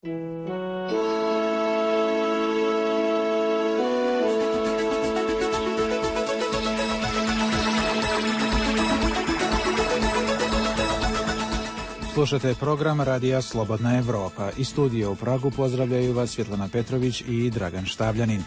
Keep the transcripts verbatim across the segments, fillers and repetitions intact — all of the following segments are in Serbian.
Slušate program Radija Slobodna Evropa. Iz studija u Pragu pozdravljaju vas Svjetlana Petrović i Dragan Štavljanin.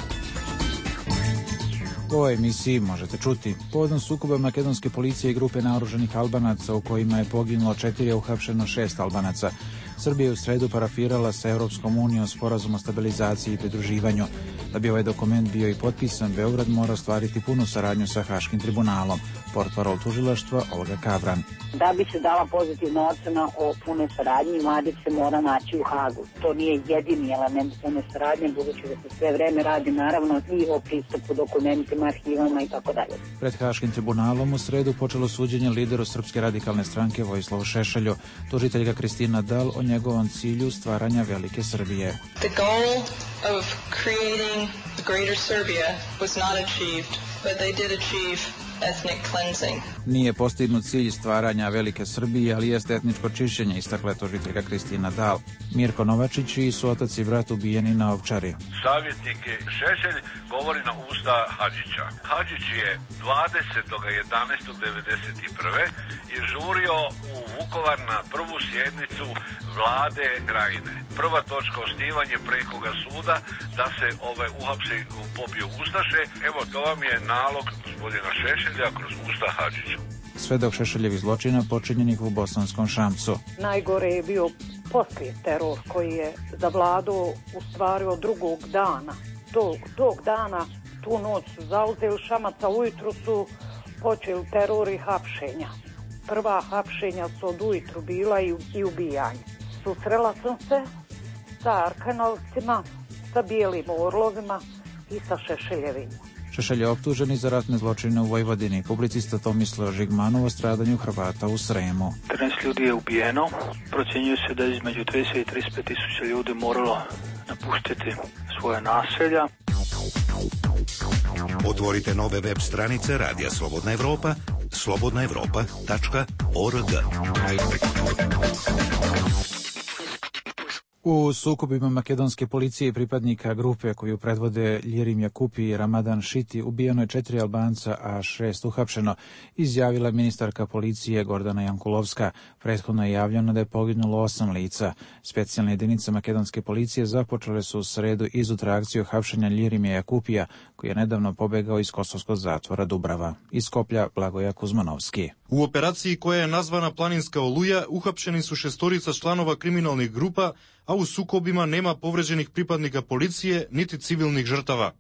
U ovoj emisiji možete čuti povodom sukoba makedonske policije i grupe naoružanih Albanaca u kojima je poginulo četiri, a uhapšeno šest Albanaca. Srbija je u sredu parafirala sa Europskom unijom sporazum o stabilizaciji i pridruživanju. Da bi ovaj dokument bio i potpisan, Beograd mora ostvariti punu saradnju sa Haškim tribunalom. Portparol tužilaštva Olga Kavran. Da bi se dala pozitivna ocena o punoj saradnji, Mladić se mora naći u Hagu. To nije jedini element pune saradnje, budući da se sve vreme radi naravno i o pristupu dokumentima, arhivama i tako dalje. Pred Haškim tribunalom u sredu počelo suđenje lideru Srpske radikalne stranke Vojislavu Šešelju. Tužiteljka Kristina Dal o njegovom cilju stvaranja velike Srbije. The goal of creating a greater Serbia was not achieved, but they did achieve ethnic cleansing. Nije postignut cilj stvaranja velike Srbije, ali jeste etničko čišćenje, istakla je tužiteljka Kristina Dal. Mirko Novačić i su otac i brat ubijeni na Ovčari. Savjetnik Šešelj govori na usta Hadžića. Hadžić je dvadesetog jedanaestog devedeset prve je žurio u Vukovar na prvu sjednicu vlade Krajine. Prva točka osnivanje prekoga suda da se ove uhapsi pobiju ustaše. Evo, to vam je nalog gospodina Šešelja kroz usta Hadžića. Svedok Šešeljevih zločina počinjenih u Bosanskom Šamcu. Najgore je bio poslije teror koji je zavladao u stvari od drugog dana. Tog, tog dana, tu noć su zauzeli Šamaca, ujutru su počeli teror i hapšenja. Prva hapšenja su od ujutru bila i, i ubijanje. Susrela sam se sa Arkanovcima, sa Bijelim orlovima i sa Šešeljevim. Šešelj je optužen za ratne zločine u Vojvodini. Publicista Tomislav Žigmanov o stradanju Hrvata u Sremu. trinaest ljudi je ubijeno. Procjenjuje se da je između trideset i trideset pet tisuća ljudi moralo napustiti svoje naselja. Otvorite nove web stranice Radija Slobodna Evropa, slobodna evropa tačka org. U sukobima makedonske policije i pripadnika grupe koju predvode Ljirim Jakupi i Ramadan Šiti ubijeno je četiri Albanca, a šest uhapšeno, izjavila ministarka policije Gordana Jankulovska. Prethodno je javljeno da je poginulo osam lica. Specijalne jedinice makedonske policije započele su u sredu izutra akciju hapšenja Ljirimija Jakupija, koji je nedavno pobegao iz kosovskog zatvora Dubrava. Iz Skoplja Blagoja Kuzmanovski. U operaciji koja je nazvana Planinska oluja uhapšeni su šestorica članova kriminalnih grupa, a u sukobima nema povređenih pripadnika policije niti civilnih žrtava.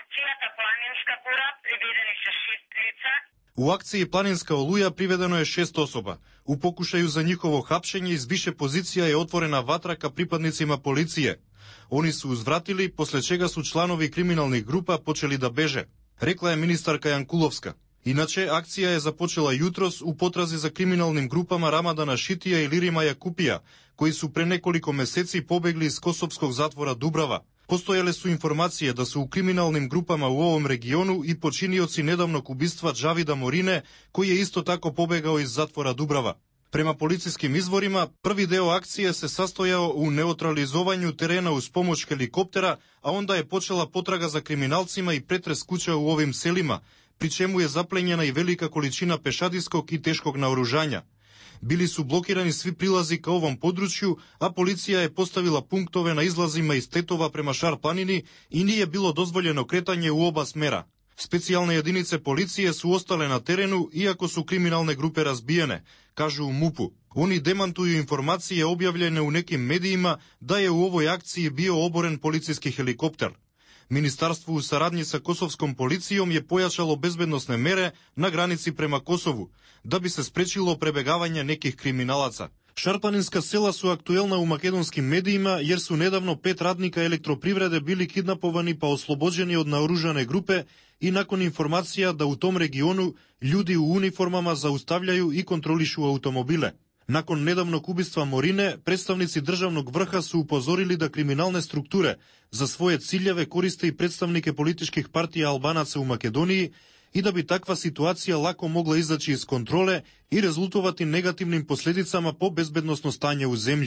U akciji Planinska oluja privedeno je šest osoba. U pokušaju za njihovo hapšenje iz više pozicija je otvorena vatra ka pripadnicima policije. Oni su uzvratili, posle čega su članovi kriminalnih grupa počeli da beže, rekla je ministarka Jankulovska. Inače, akcija je započela jutros u potrazi za kriminalnim grupama Ramadana Šitija i Lirima Jakupija, koji su pre nekoliko meseci pobegli iz kosovskog zatvora Dubrava. Postojale su informacije da su u kriminalnim grupama u ovom regionu i počinioci nedavnog ubistva Džavida Morine, koji je isto tako pobegao iz zatvora Dubrava. Prema policijskim izvorima, prvi deo akcije se sastojao u neutralizovanju terena uz pomoć helikoptera, a onda je počela potraga za kriminalcima i pretres kuća u ovim selima, pri čemu je zaplenjena i velika količina pešadijskog i teškog naoružanja. Bili su blokirani svi prilazi ka ovom području, a policija je postavila punktove na izlazima iz Tetova prema Šar planini i nije bilo dozvoljeno kretanje u oba smera. Specijalne jedinice policije su ostale na terenu, iako su kriminalne grupe razbijene, kažu u MUP-u. Oni demantuju informacije objavljene u nekim medijima da je u ovoj akciji bio oboren policijski helikopter. Ministarstvo u saradnji sa kosovskom policijom je pojačalo bezbednosne mere na granici prema Kosovu, da bi se sprečilo prebegavanje nekih kriminalaca. Šarplaninska sela su aktuelna u makedonskim medijima jer su nedavno pet radnika elektroprivrede bili kidnapovani pa oslobođeni od naoružane grupe i nakon informacija da u tom regionu ljudi u uniformama zaustavljaju i kontrolišu automobile. Nakon nedavnog ubistva Morine, predstavnici državnog vrha su upozorili da kriminalne strukture za svoje ciljeve koriste i predstavnike političkih partija Albanaca u Makedoniji i da bi takva situacija lako mogla izaći iz kontrole i rezultovati negativnim posljedicama po bezbednosno stanje u zemlji.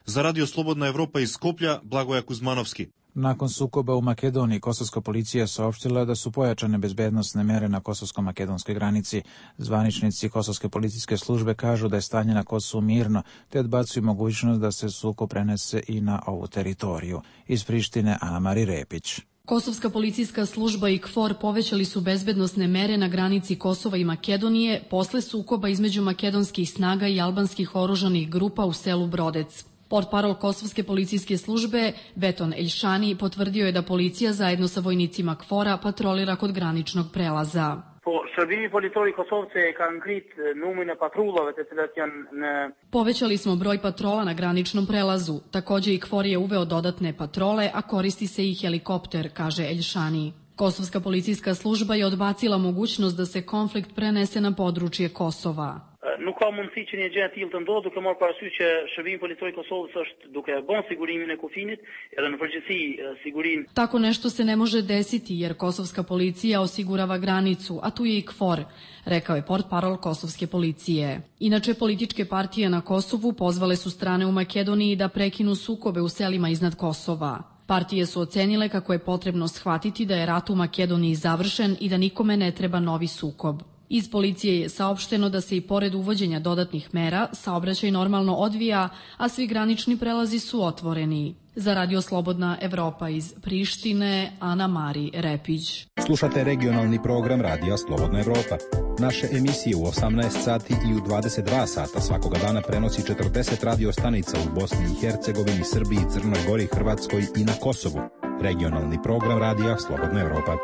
За Радио Слободна Европа iz Skoplja, Blagoja Kuzmanovski. Nakon sukoba u Makedoniji, kosovska policija saopštila da su pojačane bezbednosne mere na kosovsko-makedonskoj granici. Zvaničnici kosovske policijske službe kažu da je stanje na Kosovu mirno, te odbacuju mogućnost da se sukob prenese i na ovu teritoriju. Iz Prištine, Ana-Mari Repić. Kosovska policijska služba i KFOR povećali su bezbednosne mere na granici Kosova i Makedonije posle sukoba između makedonskih snaga i albanskih oružanih grupa u selu Brodec. Portparol Kosovske policijske službe Beton Eljšani potvrdio je da policija zajedno sa vojnicima KFOR-a patrolira kod graničnog prelaza. Povećali smo broj patrola na graničnom prelazu. Takođe i KFOR je uveo dodatne patrole, a koristi se i helikopter, kaže Eljšani. Kosovska policijska služba je odbacila mogućnost da se konflikt prenese na područje Kosova. Nuk ka mundësi që një gjë e tillë të ndodhë, duke marrë parasysh që Shërbimi Politor i Kosovës është duke bën sigurimin e kufinit, edhe në përgjithësi sigurinë. Tako nešto se ne može desiti jer kosovska policija osigurava granicu, a tu je i KFOR, rekao je portparol kosovske policije. Inače, političke partije na Kosovu pozvale su strane u Makedoniji da prekinu sukobe u selima iznad Kosova. Partije su ocenile kako je potrebno shvatiti da je rat u Makedoniji završen i da nikome ne treba novi sukob. Iz policije je saopšteno da se i pored uvođenja dodatnih mera saobraćaj normalno odvija, a svi granični prelazi su otvoreni. Za Radio Slobodna Evropa iz Prištine, Ana-Mari Repić. Slušate regionalni program Radija Slobodna Evropa. Naše emisije u osamnaest sati i u dvadeset dva sata svakoga dana prenosi četrdeset radio stanica u Bosni i Hercegovini, Srbiji, Crnoj Gori, Hrvatskoj i na Kosovu. Regionalni program Radija Slobodna Evropa.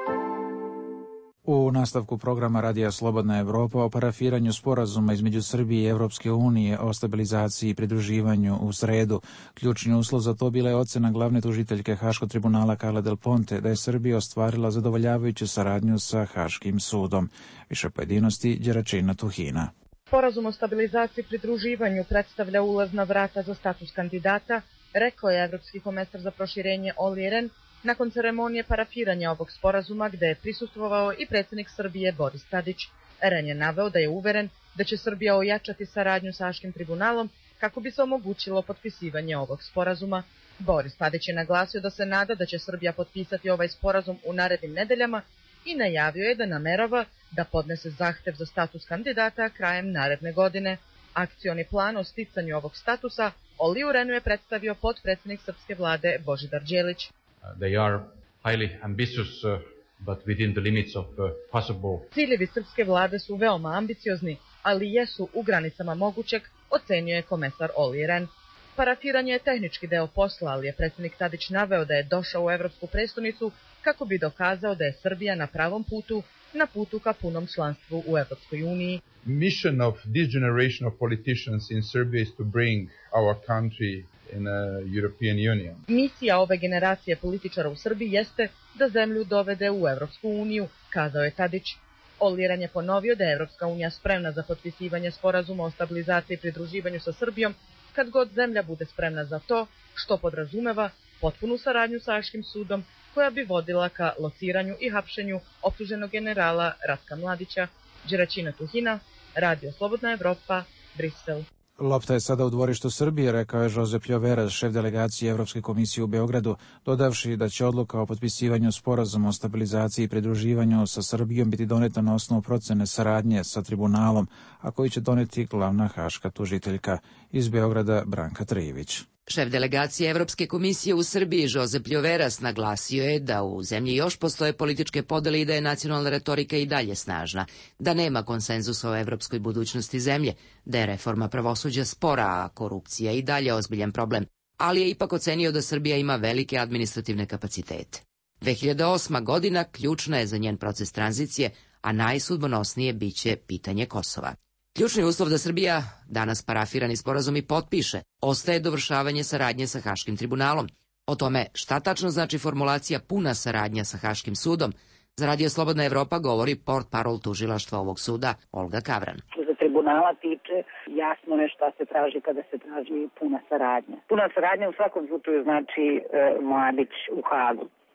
U nastavku programa Radija Slobodna Evropa o parafiranju sporazuma između Srbije i Evropske unije o stabilizaciji i pridruživanju u sredu. Ključni uslov za to bila je ocena glavne tužiteljke Haškog tribunala Carle Del Ponte da je Srbija ostvarila zadovoljavajuću saradnju sa Haškim sudom. Više pojedinosti Đeračina Tuhina. Sporazum o stabilizaciji i pridruživanju predstavlja ulazna vrata za status kandidata, rekao je evropski komesar za proširenje Olli Rehn nakon ceremonije parafiranja ovog sporazuma gde je prisustvovao i predsjednik Srbije Boris Tadić. Rehn je naveo da je uveren da će Srbija ojačati saradnju sa Haškim tribunalom kako bi se omogućilo potpisivanje ovog sporazuma. Boris Tadić je naglasio da se nada da će Srbija potpisati ovaj sporazum u narednim nedeljama i najavio je da namerava da podnese zahtev za status kandidata krajem naredne godine. Akcioni plan o sticanju ovog statusa Olliu Rehnu je predstavio potpredsjednik srpske vlade Božidar Đelić. They are highly ambitious, uh, but within the limits of uh, possible. Ciljevi srpske vlade su veoma ambiciozni, ali jesu u granicama mogućeg, ocenio je komesar Olli Rehn. Parafiranje je tehnički deo posla, ali je predsjednik Tadić naveo da je došao u Evropsku prestonicu kako bi dokazao da je Srbija na pravom putu, na putu ka punom članstvu u Evropskoj uniji. Mission of this generation of politicians in Serbia is to bring our country in a European Union. Misija ove generacije političara u Srbiji jeste da zemlju dovede u Evropsku uniju, kazao je Tadić. Olli Rehn je ponovio da je Evropska unija spremna za potpisivanje sporazuma o stabilizaciji i pridruživanju sa Srbijom kad god zemlja bude spremna za to, što podrazumeva potpunu saradnju sa Haškim sudom koja bi vodila ka lociranju i hapšenju optuženog generala Ratka Mladića. Đeračina Tuhina, Radio Slobodna Evropa, Brisel. Lopta je sada u dvorištu Srbije, rekao je Josep Ljoveras, šef delegacije Evropske komisije u Beogradu, dodavši da će odluka o potpisivanju sporazuma o stabilizaciji i pridruživanju sa Srbijom biti doneta na osnovu procene saradnje sa tribunalom, a koji će doneti glavna haška tužiteljka. Iz Beograda Branka Trijević. Šef delegacije Evropske komisije u Srbiji Josep Ljoveras naglasio je da u zemlji još postoje političke podele i da je nacionalna retorika i dalje snažna, da nema konsenzusa o evropskoj budućnosti zemlje, da je reforma pravosuđa spora, a korupcija i dalje ozbiljan problem, ali je ipak ocenio da Srbija ima velike administrativne kapacitete. dve hiljade osma godina ključna je za njen proces tranzicije, a najsudbonosnije biće pitanje Kosova. Ključni uslov da Srbija danas parafirani sporazum i potpiše ostaje dovršavanje saradnje sa Haškim tribunalom. O tome šta tačno znači formulacija puna saradnja sa Haškim sudom, za Radio Slobodna Evropa govori portparol tužilaštva ovog suda Olga Kavran. Što se tribunala tiče, jasno je šta se traži kada se traži puna saradnja. Puna saradnja u svakom slučaju znači e, Mladić u Hagu.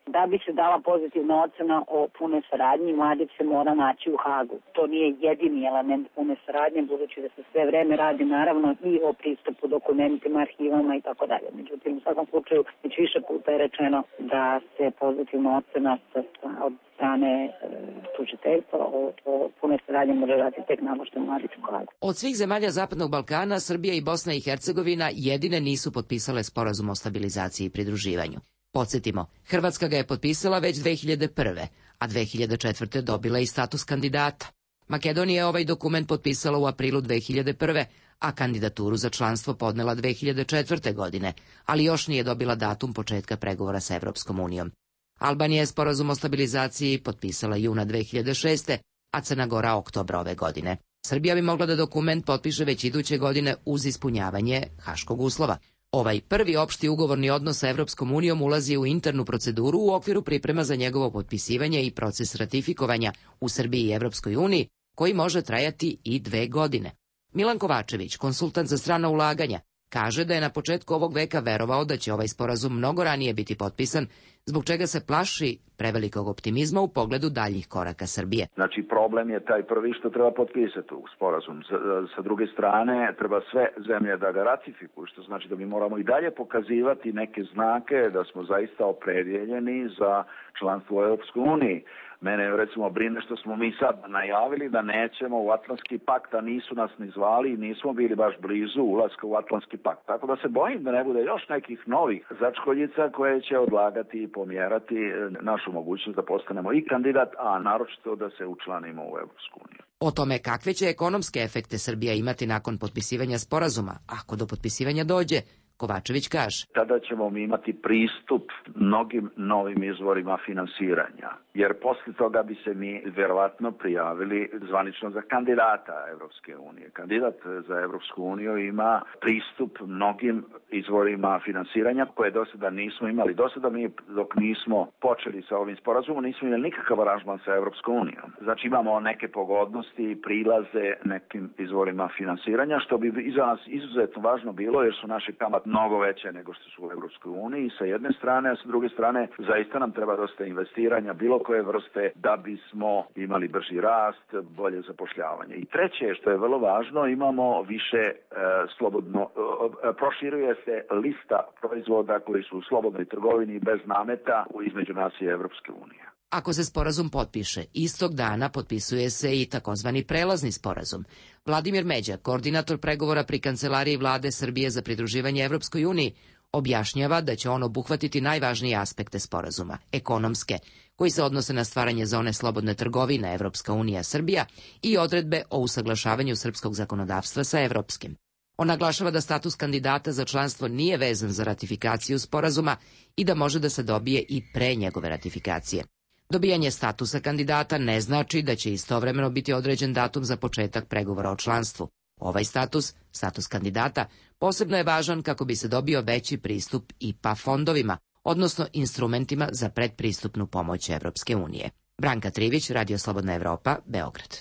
Da bi se dala pozitivna ocena o pune saradnji, Mladić se mora naći u Hagu. To nije jedini element pune saradnje, budući da se sve vreme radi naravno i o pristupu dokumentima, arhivama i tako dalje. Međutim, u svakom slučaju, već više puta je rečeno da se pozitivna ocena od strane e, tužiteljstva o, o pune saradnje može dati tek nakon što je Mladić u Hagu. Od svih zemalja Zapadnog Balkana, Srbija i Bosna i Hercegovina jedine nisu potpisale sporazum o stabilizaciji i pridruživanju. Podsjetimo, Hrvatska ga je potpisala već dve hiljade prve, a dve hiljade četvrte dobila i status kandidata. Makedonija je ovaj dokument potpisala u aprilu dve hiljade prve, a kandidaturu za članstvo podnela dve hiljade četvrte. godine, ali još nije dobila datum početka pregovora sa Evropskom unijom. Albanija je sporazum o stabilizaciji potpisala juna dve hiljade šeste. a Crna Gora oktobra ove godine. Srbija bi mogla da dokument potpiše već iduće godine uz ispunjavanje haškog uslova. Ovaj prvi opšti ugovorni odnos sa Evropskom unijom ulazi u internu proceduru u okviru priprema za njegovo potpisivanje i proces ratifikovanja u Srbiji i Evropskoj uniji, koji može trajati i dve godine. Milan Kovačević, konsultant za strana ulaganja, kaže da je na početku ovog veka verovao da će ovaj sporazum mnogo ranije biti potpisan, zbog čega se plaši prevelikog optimizma u pogledu daljih koraka Srbije. Znači, problem je taj prvi što treba potpisati u sporazum. Sa, sa druge strane, treba sve zemlje da ga ratifikuju, što znači da mi moramo i dalje pokazivati neke znake da smo zaista opredjeljeni za članstvo u Europskoj uniji. Mene recimo brine što smo mi sad najavili da nećemo u Atlantski pakt, a nisu nas ni zvali i nismo bili baš blizu ulaska u Atlantski pakt. Tako da se bojim da ne bude još nekih novih začkoljica koje će odlagati i pomjerati našu mogućnost da postanemo i kandidat, a naročito da se učlanimo u Evropsku uniju. O tome kakve će ekonomske efekte Srbija imati nakon potpisivanja sporazuma, ako do potpisivanja dođe, Kovačević kaže. Tada ćemo mi imati pristup mnogim novim izvorima finansiranja, jer posle toga bi se mi vjerovatno prijavili zvanično za kandidata Evropske unije. Kandidat za Evropsku uniju ima pristup mnogim izvorima finansiranja koje do sada nismo imali. Do sada mi, dok nismo počeli sa ovim sporazumom, nismo imali nikakav aranžman sa Evropskom unijom. Znači imamo neke pogodnosti i prilaze nekim izvorima finansiranja, što bi i za nas izuzetno važno bilo, jer su naše kamate mnogo veće nego što su u Evropskoj uniji sa jedne strane, a sa druge strane zaista nam treba dosta investiranja bilo koje vrste da bismo imali brži rast, bolje zapošljavanje. I treće, što je vrlo važno, imamo više e, slobodno, e, proširuje se lista proizvoda koji su u slobodnoj trgovini bez nameta između nas i Evropske unije. Ako se sporazum potpiše, istog dana potpisuje se i takozvani prelazni sporazum. Vladimir Međa, koordinator pregovora pri Kancelariji Vlade Srbije za pridruživanje Evropskoj uniji, objašnjava da će on obuhvatiti najvažnije aspekte sporazuma, ekonomske, koji se odnose na stvaranje zone slobodne trgovine Evropska unija Srbija i odredbe o usaglašavanju srpskog zakonodavstva sa evropskim. On naglašava da status kandidata za članstvo nije vezan za ratifikaciju sporazuma i da može da se dobije i pre njegove ratifikacije. Dobijanje statusa kandidata ne znači da će istovremeno biti određen datum za početak pregovora o članstvu. Ovaj status, status kandidata, posebno je važan kako bi se dobio veći pristup I P A fondovima, odnosno instrumentima za predpristupnu pomoć Evropske unije. Branka Trivić, Radio Slobodna Evropa, Beograd.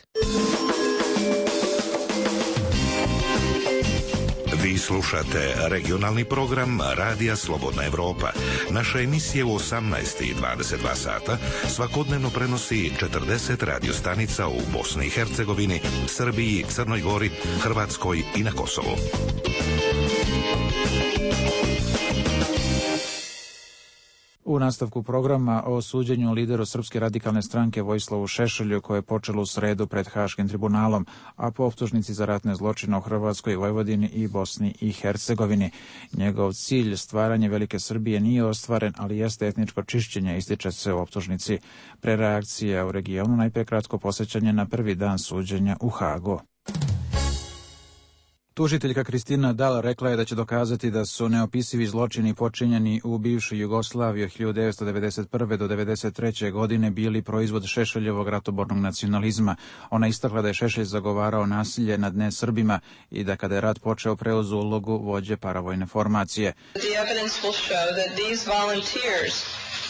Vi slušate regionalni program Radija Slobodna Evropa. Naša emisija u osamnaest i dvadeset dva sata svakodnevno prenosi četrdeset radiostanica u Bosni i Hercegovini, Srbiji, Crnoj Gori, Hrvatskoj i na Kosovu. U nastavku programa o suđenju lideru Srpske radikalne stranke Vojislavu Šešelju, koje je počelo u sredu pred Haškim tribunalom, a po optužnici za ratne zločine u Hrvatskoj, Vojvodini i Bosni i Hercegovini. Njegov cilj, stvaranje Velike Srbije, nije ostvaren, ali jeste etničko čišćenje, ističe se u optužnici. Pre reakcija u regionu, najpre kratko posjećanje na prvi dan suđenja u Hagu. Tužiteljka Kristina Dal rekla je da će dokazati da su neopisivi zločini počinjeni u bivšoj Jugoslaviji od hiljadu devetsto devedeset prve do devedeset treće. godine bili proizvod Šešeljevog ratobornog nacionalizma. Ona istakla da je Šešelj zagovarao nasilje nad nesrbima i da kada je rat počeo preuzeo ulogu vođe paravojne formacije. The evidence will show that these volunteers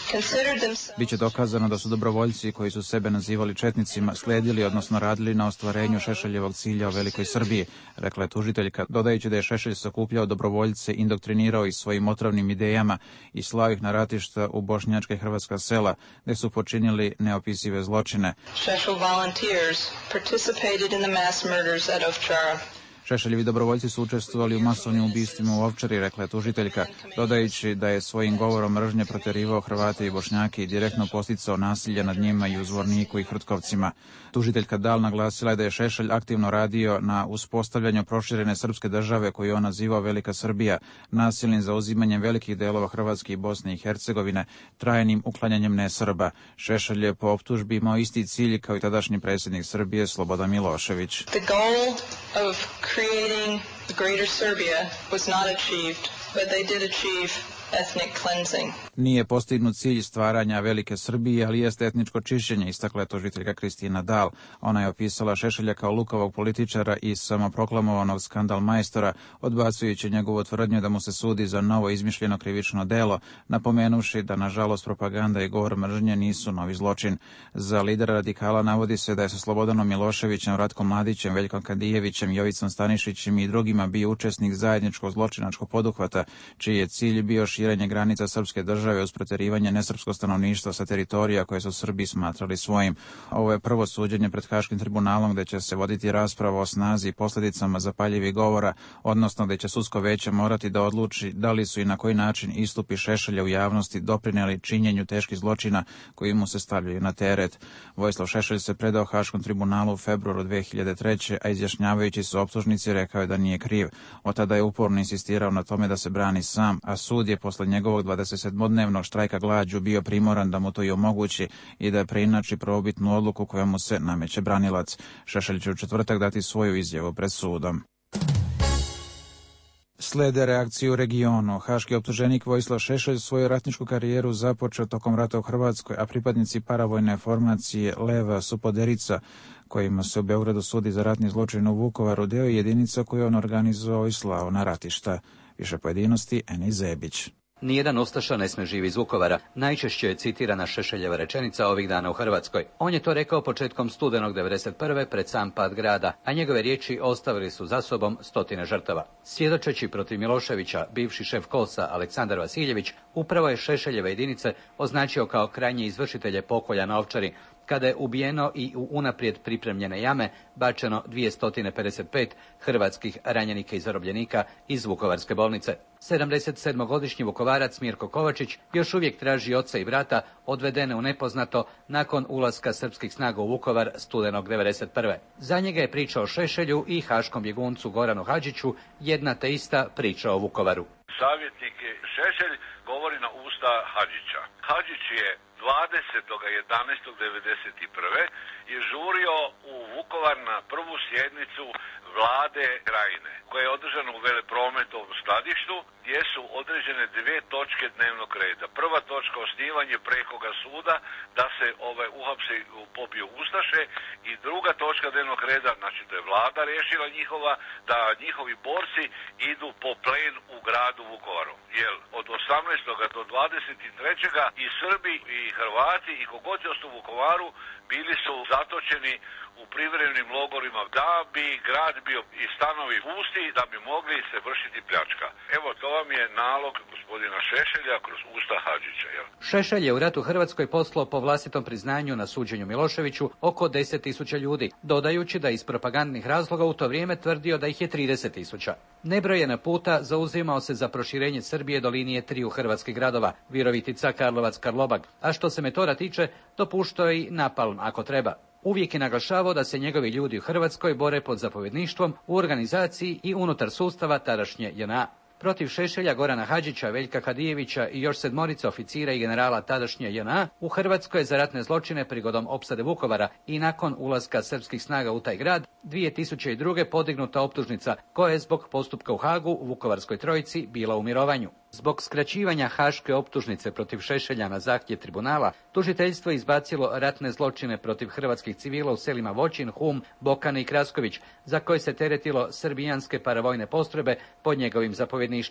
Biće dokazano da su dobrovoljci koji su sebe nazivali četnicima slijedili, odnosno radili na ostvarenju Šešeljevog cilja o Velikoj Srbiji, rekla je tužiteljka, dodajući da je Šešelj sakupljao dobrovoljce, indoktrinirao ih svojim otrovnim idejama i slao ih na ratišta u bošnjačka i hrvatska sela, gde su počinili neopisive zločine. Šešelj volunteers participated in the mass murders at Ovčara. Šešeljevi dobrovoljci su učestvovali u masovnim ubistvima u Ovčari, rekla je tužiteljka, dodajući da je svojim govorom mržnje proterivao Hrvate i Bošnjake i direktno posticao nasilje nad njima i u Zvorniku i Hrtkovcima. Tužiteljka Dal naglasila je da je Šešelj aktivno radio na uspostavljanju proširene srpske države koju on nazivao Velika Srbija, nasilnim zauzimanjem velikih delova Hrvatske i Bosne i Hercegovine, trajnim uklanjanjem nesrba. Šešelj je po optužbi imao isti cilj kao i tadašnji predsjednik Srbije Slobodan Milošević. The goal of creating the greater Serbia was not achieved, but they did achieve ethnic cleansing. Nije postignut cilj stvaranja Velike Srbije, ali jeste etničko čišćenje, istakla je tužiteljka Kristina Dal. Ona je opisala Šešelja kao lukavog političara i samoproklamovanog skandal majstora, odbacujući njegovu tvrdnju da mu se sudi za novo izmišljeno krivično delo, napomenuvši da nažalost propaganda i govor mržnje nisu novi zločin. Za lidera radikala navodi se da je sa Slobodanom Miloševićem, Ratkom Mladićem, Veljkom Kadijevićem, Jovicom Stanišićem i drugima bio učesnik zajedničkog zločinačkog poduhvata, čiji je cilj bio širenje granica srpske države uz proterivanje nesrpskog stanovništva sa teritorija koje su Srbi smatrali svojim. Ovo je prvo suđenje pred Haškim tribunalom gde će se voditi rasprava o snazi i posljedicama zapaljivih govora, odnosno gde će sudsko veće morati da odluči da li su i na koji način istupi Šešelja u javnosti doprineli činjenju teških zločina koji mu se stavljaju na teret. Vojislav Šešelj se predao Haškom tribunalu u februaru dve hiljade treće. a izjašnjavajući se optužnici rekao je da nije kriv. Od tada je uporno insistirao na tome da se brani sam, a sud je posle njegovog dvadesetsedmodnevnog štrajka glađu bio primoran da mu to i omogući i da preinači prvobitnu odluku koja mu se nameće branilac. Šešelj će u četvrtak dati svoju izjavu pred sudom. Slede reakciju u regionu. Haški optuženik Vojislav Šešelj svoju ratničku karijeru započeo tokom rata u Hrvatskoj, a pripadnici paravojne formacije Leva Supoderica, kojima se u Beogradu sudi za ratni zločin u Vukovaru, deo jedinica koju on organizovao i slao na ratišta. Više pojedinosti Eni Zebić. Nijedan ustaša ne sme živi iz Vukovara. Najčešće je citirana Šešeljeva rečenica ovih dana u Hrvatskoj. On je to rekao početkom studenog devedeset prve pred sam pad grada, a njegove riječi ostavili su za sobom stotine žrtava. Svjedočeći protiv Miloševića, bivši šef Kosa Aleksandar Vasiljević upravo je Šešeljeve jedinice označio kao krajnje izvršitelje pokolja na Ovčari, kada je ubijeno i u unaprijed pripremljene jame bačeno dvjesto pedeset pet hrvatskih ranjenika i zarobljenika iz Vukovarske bolnice. sedamdesetsedmogodišnji Vukovarac Mirko Kovačić još uvijek traži oca i brata odvedene u nepoznato nakon ulaska srpskih snaga u Vukovar studenog devedeset prve. Za njega je priča o Šešelju i haškom bjeguncu Goranu Hadžiću jedna te ista priča o Vukovaru. Savjetnik Šešelj govori na usta Hadžića. Hadžić je dvadesetog jedanaestog devedeset prve je žurio u Vukovar na prvu sjednicu vlade Krajine, koja je održana u Veleprometovom skladištu, gdje su određene dvije točke dnevnog reda. Prva točka osnivanje prekoga suda, da se ovaj uhapse pobiju ustaše, i druga točka dnevnog reda, znači to je vlada rješila njihova, da njihovi borci idu po plen u gradu Vukovaru. Jer od osamnaestog do dvadeset trećeg i Srbi i Hrvati i kogod je ostao u Vukovaru bili su zatočeni u privremenim logorima da bi grad bio i stanovi pusti, da bi mogli se vršiti pljačka. Evo, to vam je nalog gospodina Šešelja kroz usta Hadžića. Jel? Šešelj je u ratu Hrvatskoj poslao po vlastitom priznanju na suđenju Miloševiću oko deset tisuća ljudi, dodajući da iz propagandnih razloga u to vrijeme tvrdio da ih je trideset tisuća. Nebrojena puta zauzimao se za proširenje Srbije do linije triju hrvatskih gradova, Virovitica, Karlovac, Karlobag, a što se metoda tiče, dopuštao i napalm ako treba. Uvijek je naglašavao da se njegovi ljudi u Hrvatskoj bore pod zapovjedništvom u organizaciji i unutar sustava tadašnje J N A. Protiv Šešelja, Gorana Hadžića, Veljka Kadijevića i još sedmorica oficira i generala tadašnje J N A u Hrvatskoj za ratne zločine prigodom opsade Vukovara i nakon ulaska srpskih snaga u taj grad dvije tisuće druge podignuta optužnica koja je zbog postupka u Hagu u Vukovarskoj trojici bila u mirovanju. Zbog skraćivanja haške optužnice protiv Šešelja na zahtjev tribunala, tužiteljstvo je izbacilo ratne zločine protiv hrvatskih civila u selima Voćin, Hum, Bokan i Krasković, za koje se teretilo srbijanske paravojne postrojbe pod njegovim zapovjedništvom.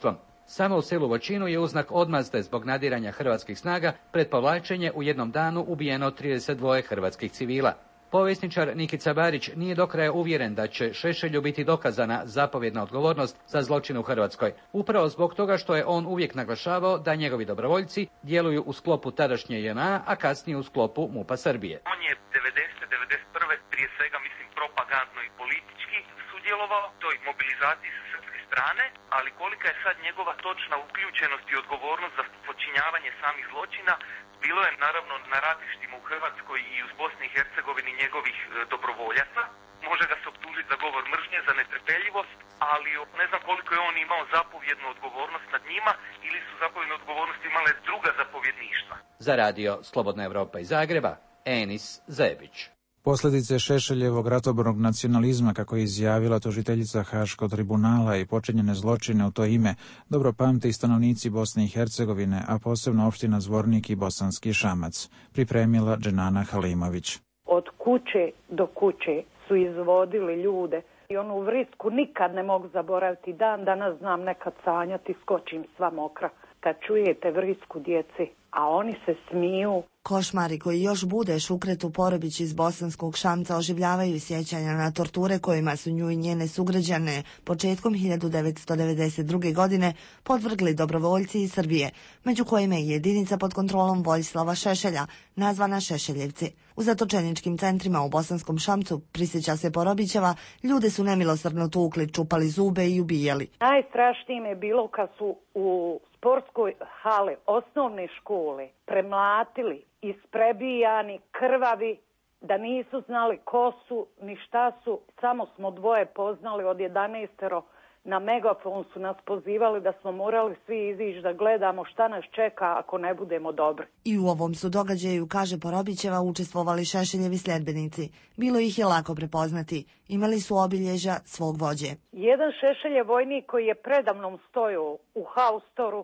Samo u selu Voćinu je uznak odmazde zbog nadiranja hrvatskih snaga pred povlačenje u jednom danu ubijeno trideset dva hrvatskih civila. Povjesničar Nikica Barić nije do kraja uvjeren da će Šešelju biti dokazana zapovjedna odgovornost za zločin u Hrvatskoj, upravo zbog toga što je on uvijek naglašavao da njegovi dobrovoljci djeluju u sklopu tadašnje J N A, a kasnije u sklopu MUP-a Srbije. On je devedesete devedeset prve prije svega, mislim, propagandno i politički sudjelovao toj mobilizaciji sa srpske strane, ali kolika je sad njegova točna uključenost i odgovornost za počinjavanje samih zločina, bilo je naravno na ratištima u Hrvatskoj i u Bosni i Hercegovini njegovih e, dobrovoljaca. Može ga se optužiti za govor mržnje, za netrpeljivost, ali ne znam koliko je on imao zapovjednu odgovornost nad njima ili su zapovjednu odgovornost imale druga zapovjedništva. Za radio Slobodna Evropa iz Zagreba, Enis Zebić. Posljedice Šešeljevog ratobornog nacionalizma, kako je izjavila tužiteljica Haškog tribunala, i počinjene zločine u to ime dobro pamte i stanovnici Bosne i Hercegovine, a posebno opština Zvornik i Bosanski Šamac, pripremila Dženana Halimović. Od kuće do kuće su izvodili ljude i onu vrisku nikad ne mogu zaboraviti. Dan danas znam nekad sanjati, skočim sva mokra kad čujete vrisku djeci, a oni se smiju. Košmari koji još bude Šukretu Porobić iz Bosanskog Šamca oživljavaju sjećanja na torture kojima su nju i njene sugrađane početkom hiljadu devetsto devedeset druge. godine podvrgli dobrovoljci iz Srbije, među kojima je jedinica pod kontrolom Vojislava Šešelja, nazvana Šešeljevci. U zatočeničkim centrima u Bosanskom Šamcu, prisjeća se Porobićeva, ljude su nemilosrdno tukli, čupali zube i ubijali. Najstrašnije mi je bilo kad su u sportskoj hali osnovne škole premlatili, isprebijani, krvavi, da nisu znali ko su ni šta su, samo smo dvoje poznali od jedanaestero. Na megafon su nas pozivali da smo morali svi izići da gledamo šta nas čeka ako ne budemo dobri. I u ovom su događaju, kaže Porobićeva, učestvovali Šešeljevi sljedbenici. Bilo ih je lako prepoznati. Imali su obilježja svog vođe. Jedan Šešeljev vojnik koji je predamnom stojao u haustoru,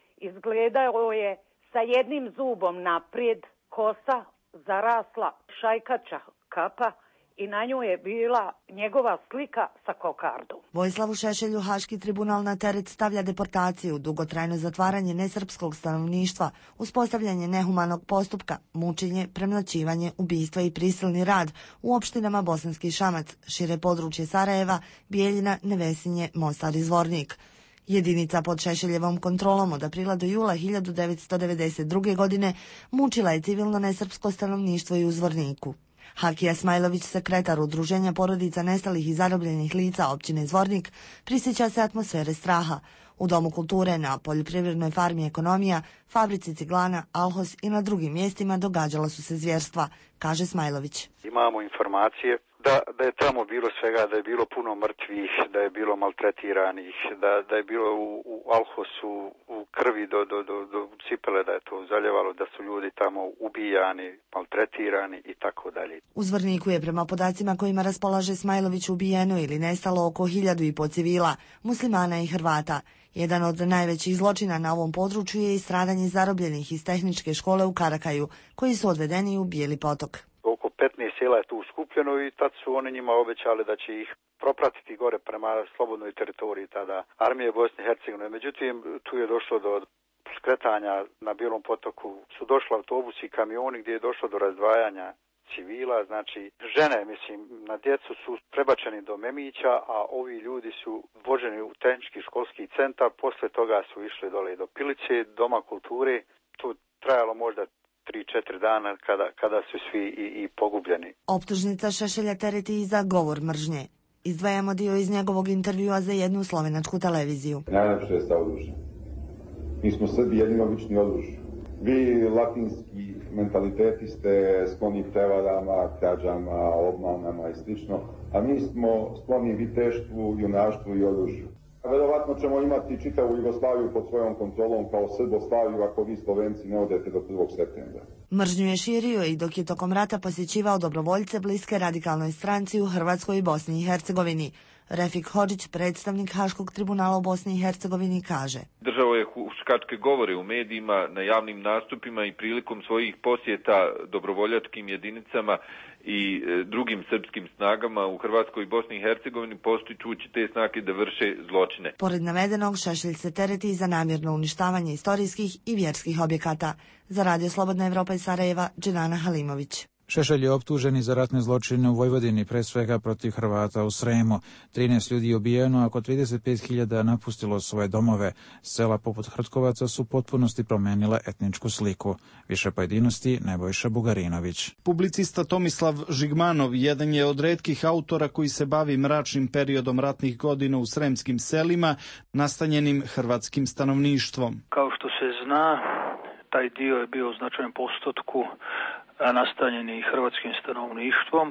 izgledao je sa jednim zubom naprijed, kosa zarasla, šajkača kapa, i na nju je bila njegova slika sa kokardom. Vojislavu Šešelju Haški tribunal na teret stavlja deportaciju, dugotrajno zatvaranje nesrpskog stanovništva, uspostavljanje nehumanog postupka, mučenje, premlaćivanje, ubistva i prisilni rad u opštinama Bosanski Šamac, šire područje Sarajeva, Bijeljina, Nevesinje, Mostar i Zvornik. Jedinica pod Šešeljevom kontrolom od aprila do jula hiljadu devetsto devedeset druge. godine mučila je civilno nesrpsko stanovništvo i u Zvorniku. Hakija Smajlović, sekretar Udruženja porodica nestalih i zarobljenih lica općine Zvornik, prisjeća se atmosfere straha. U Domu kulture, na poljoprivrednoj farmi Ekonomija, fabrici ciglana, Alhos i na drugim mjestima događala su se zvjerstva, kaže Smajlović. Imamo informacije da, da je tamo bilo svega, da je bilo puno mrtvih, da je bilo maltretiranih, da, da je bilo u, u Alhosu u krvi do, do, do, do cipele, da je to zaljevalo, da su ljudi tamo ubijani, maltretirani i tako dalje. U Zvorniku je prema podacima kojima raspolaže Smajlović ubijeno ili nestalo oko hiljadu i po civila, muslimana i Hrvata. Jedan od najvećih zločina na ovom području je i stradanje zarobljenih iz tehničke škole u Karakaju, koji su odvedeni u Bijeli potok. Oko petnaest sela je tu skupljeno i tad su oni njima obećali da će ih propratiti gore prema slobodnoj teritoriji tada armije Bosne i Hercegovine. Međutim, tu je došlo do skretanja na Bijelom potoku. Su došli autobusi i kamioni gdje je došlo do razdvajanja civila, znači žene, mislim, na djecu su prebačeni do Memića, a ovi ljudi su vođeni u tehnički školski centar, posle toga su išli dole do Pilice, Doma kulture, tu trajalo možda tri četiri dana kada, kada su svi i, i pogubljeni. Optužnica Šešelja tereti i za govor mržnje. Izdvajamo dio iz njegovog intervjua za jednu slovenačku televiziju. Najlepše je sta odušen. Mi smo Srbi jedini obični odušen. Vi latinski mentaliteti ste skloni prevarama, krađama, obmanama i slično, a mi smo skloni viteštvu, junaštvu i oružju. Verovatno ćemo imati čitavu Jugoslaviju pod svojom kontrolom kao Srboslaviju ako vi Slovenci ne odete do prvog septembra. Mržnju je širio i dok je tokom rata posjećivao dobrovoljce bliske radikalnoj stranci u Hrvatskoj i Bosni i Hercegovini. Refik Hodžić, predstavnik Haškog tribunala u Bosni i Hercegovini, kaže: Držao je huškačke govore u medijima, na javnim nastupima i prilikom svojih posjeta dobrovoljačkim jedinicama i drugim srpskim snagama u Hrvatskoj i Bosni i Hercegovini, postičući te snage da vrše zločine. Pored navedenog, Šešelj se tereti za namjerno uništavanje istorijskih i vjerskih objekata. Za Radio Slobodna Evropa iz Sarajeva, Dženana Halimović. Šešelj je optužen za ratne zločine u Vojvodini, pre svega protiv Hrvata u Sremu. trinaest ljudi je ubijeno, a oko trideset pet hiljada napustilo svoje domove. Sela poput Hrtkovaca su u potpunosti promenile etničku sliku. Više pojedinosti Nebojša Bugarinović. Publicista Tomislav Žigmanov jedan je od retkih autora koji se bavi mračnim periodom ratnih godina u sremskim selima, nastanjenim hrvatskim stanovništvom. Kao što se zna, taj dio je bio u značajnom postotku nastanjeni hrvatskim stanovništvom,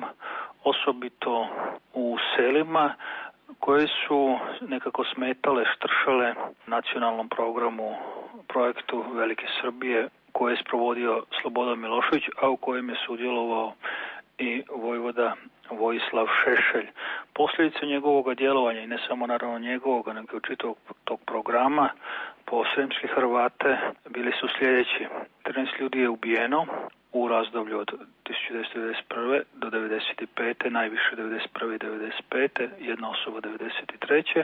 osobito u selima koje su nekako smetale, štršale nacionalnom programu, projektu Velike Srbije koje je sprovodio Slobodan Milošević, a u kojem je sudjelovao i vojvoda Vojislav Šešelj. Posljedice njegovog djelovanja, i ne samo naravno njegovog, nego čitavog tog programa po sremske Hrvate, bili su sljedeći. trinaest ljudi je ubijeno u razdoblju od tisuću devetsto devedeset prve do devedeset pete, najviše devedeset prve i devedeset pete, jedna osoba devedeset treće,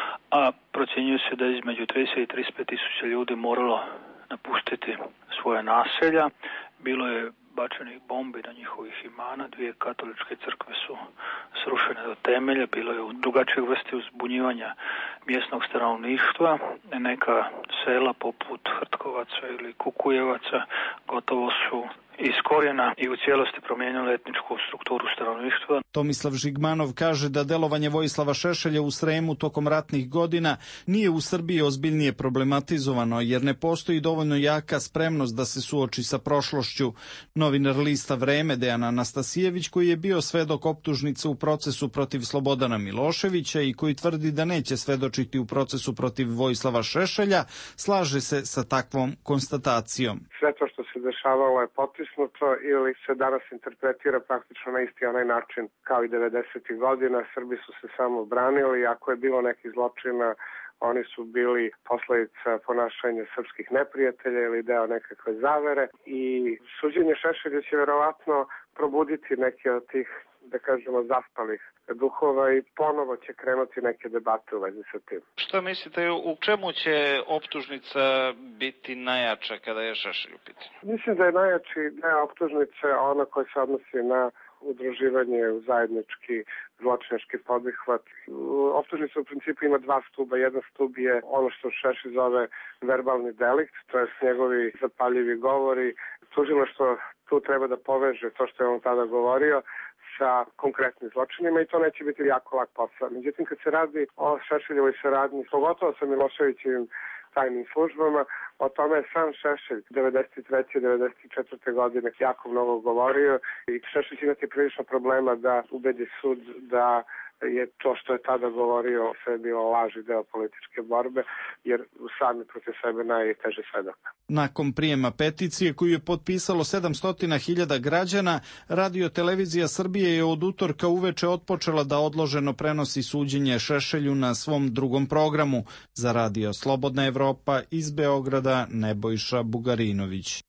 a procjenjuje se da je između trideset i trideset pet tisuća ljudi moralo napustiti svoje naselja. Bilo je bačenih bombi na njihovih imana, dvije katoličke crkve su srušene do temelja, bilo je u drugačijeg vrste uzbunjivanja mjesnog stanovništva, neka sela poput Hrtkovaca ili Kukujevaca gotovo su iz korijena i u cijelosti promijenila etničku strukturu stanovništva. Tomislav Žigmanov kaže da delovanje Vojislava Šešelja u Sremu tokom ratnih godina nije u Srbiji ozbiljnije problematizovano, jer ne postoji dovoljno jaka spremnost da se suoči sa prošlošću. Novinar lista Vreme Dejan Anastasijević, koji je bio svedok optužnice u procesu protiv Slobodana Miloševića i koji tvrdi da neće svedočiti u procesu protiv Vojislava Šešelja, slaže se sa takvom konstatacijom. Sve to što se dešavalo je potisnuto ili se danas interpretira praktično na isti onaj način kao i devedesetih godina. Srbi su se samo branili, ako je bilo nekih zločina, oni su bili posledica ponašanja srpskih neprijatelja ili deo nekakve zavere i suđenje Šešelja će verovatno probuditi neke od tih, da kažemo, zaspalih duhova i ponovo će krenuti neke debate u vezi sa tim. Šta mislite, u čemu će optužnica biti najjača kada je Šešelj u pitanju? Mislim da je najjači deo optužnice ona koja se odnosi na udruživanje u zajednički zločinački podvihvat. Optužnica u principu ima dva stuba. Jedan stub je ono što Šešelj zove verbalni delikt, to je njegovi zapaljivi govori. Tužilaštvo tu treba da poveže to što je on tada govorio sa konkretnim zločinima i to neće biti jako lak posao. Međutim, kad se radi o Šešeljevoj saradnji, pogotovo sa Miloševićevim tajnim službama, o tome je sam Šešelj devedeset treće i devedeset četvrte godine jako mnogo govorio i Šešelj će imati prilično problema da ubedi sud da je to što je tada govorio sve bilo laž i deo političke borbe, jer sami protiv sebe najteže svedoka. Nakon prijema peticije koju je potpisalo sedamsto hiljada građana, Radio Televizija Srbije je od utorka uveče otpočela da odloženo prenosi suđenje Šešelju na svom drugom programu. Za Radio Slobodna Evropa iz Beograda, Nebojša Bugarinović.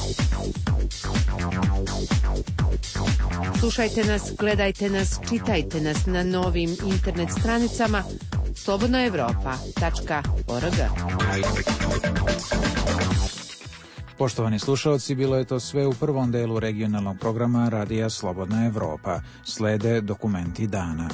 Slušajte nas, gledajte nas, čitajte nas na novim internet stranicama slobodna evropa tačka org. Poštovani slušalci, bilo je to sve u prvom delu regionalnog programa Radija Slobodna Evropa. Slede dokumenti dana.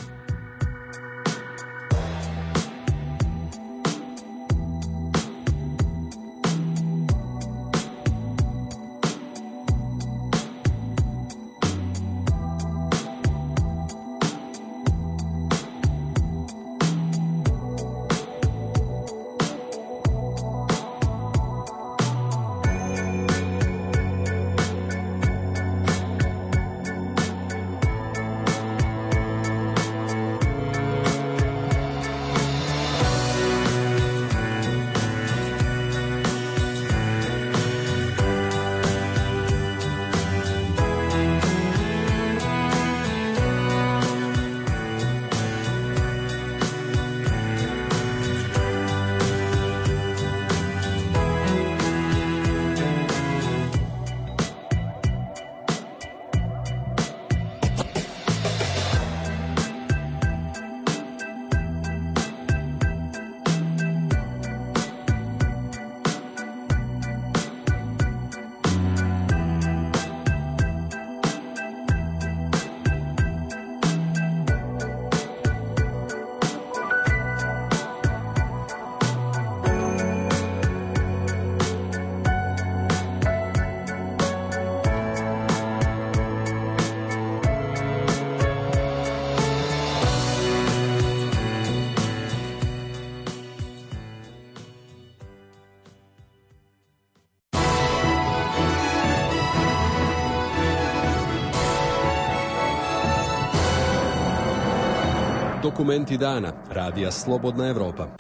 Dokumenti dana Radija Slobodna Evropa.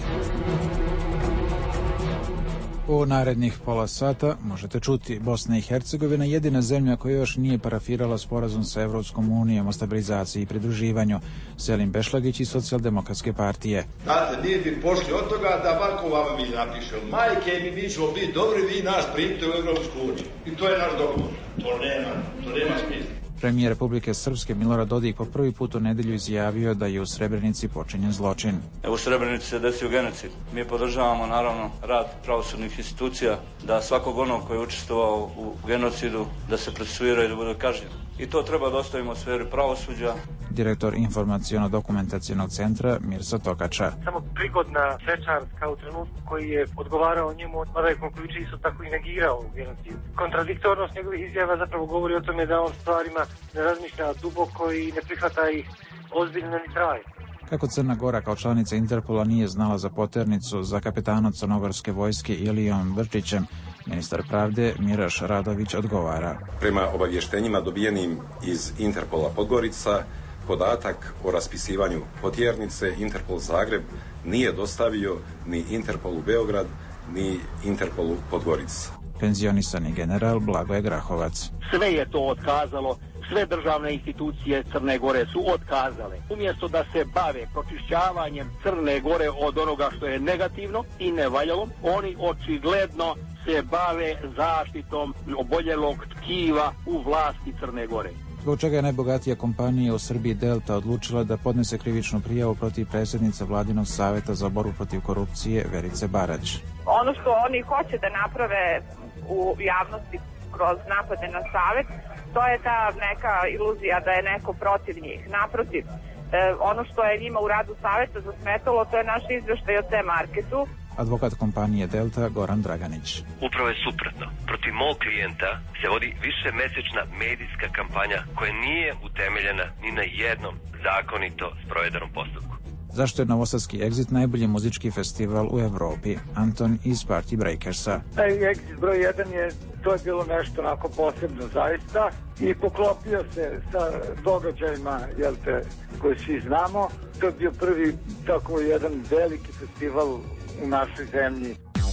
U narednih pola sata možete čuti Bosna i Hercegovina jedina zemlja koja još nije parafirala sporazum sa Evropskom unijom o stabilizaciji i pridruživanju. Selim Bešlagić iz Socijaldemokratske partije. Znate, nije bi pošli od toga da ovako vama mi napišemo. Majke mi, mi ćemo biti dobri, vi nas primite u Evropsku uniju. I to je naš dogovor. To nema, to nema smisla. Premijer Republike Srpske Milorad Dodik po prvi put u nedelju izjavio da je u Srebrenici počinjen zločin. U Srebrenici se desio genocid. Mi podržavamo naravno rad pravosudnih institucija, da svakog onog koji je učestvovao u genocidu da se procesuira i da bude kažnjen. I to treba da ostavimo u sferi pravosuđa. Direktor informaciono-dokumentacionog centra Mirsa Tokača. Samo prigodna svečarska u trenutku koji je odgovarao njemu, mada je Koković isto tako i negirao genocid. Kontradiktornost njegovih izjava zapravo govori o tome da on stvarima ne razmišlja duboko i ne prihvata ih ozbiljno ni traje. Kako Crna Gora kao članica Interpola nije znala za poternicu za kapetanom crnogorske vojske Ilijom Vrčićem, ministar pravde Miraš Radović odgovara. Prema obavještenjima dobijenim iz Interpola Podgorica, podatak o raspisivanju potjernice Interpol Zagreb nije dostavio ni Interpolu Beograd, ni Interpolu Podgorica. Penzionisani general Blagoje Grahovac. Sve je to otkazalo, sve državne institucije Crne Gore su otkazale. Umjesto da se bave pročišćavanjem Crne Gore od onoga što je negativno i nevaljalo, oni očigledno se bave zaštitom oboljelog tkiva u vlasti Crne Gore. Zbog čega je najbogatija kompanija u Srbiji Delta odlučila da podnese krivičnu prijavu protiv predsjednice Vladinog savjeta za borbu protiv korupcije Verice Barać. Ono što oni hoće da naprave u javnosti kroz napade na savjet, to je ta neka iluzija da je neko protiv njih. Naprotiv, e, ono što je njima u radu savjeta zasmetalo, to je naš izvještaj o C-Marketu. Advokat kompanije Delta Goran Draganić. Upravo je suprotno. Protiv mog klijenta se vodi višemesečna medijska kampanja koja nije utemeljena ni na jednom zakonito sprovedenom postupku. Zašto je novosadski Exit najbolji muzički festival u Evropi? Anton iz Party Breakersa. Taj Exit broj jedan je, to je bilo nešto onako posebno zaista i poklopio se sa događajima, jel te, koji svi znamo. To je bio prvi tako jedan veliki festival u našoj zemlji.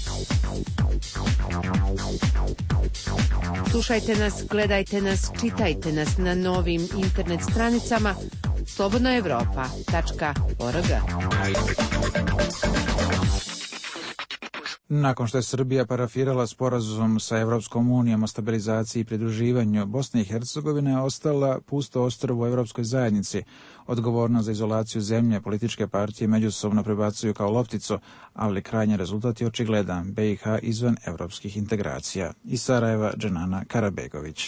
Slušajte nas, gledajte nas, čitajte nas na novim internet stranicama slobodna evropa tačka org. Nakon što je Srbija parafirala sporazum sa Evropskom unijom o stabilizaciji i pridruživanju, Bosna i Hercegovina je ostala pusto ostrvo u Evropskoj zajednici. Odgovornost za izolaciju zemlje političke partije međusobno prebacuju kao lopticu, ali krajnji rezultat je očigledan: B i H izvan evropskih integracija. Iz Sarajeva, Dženana Karabegović.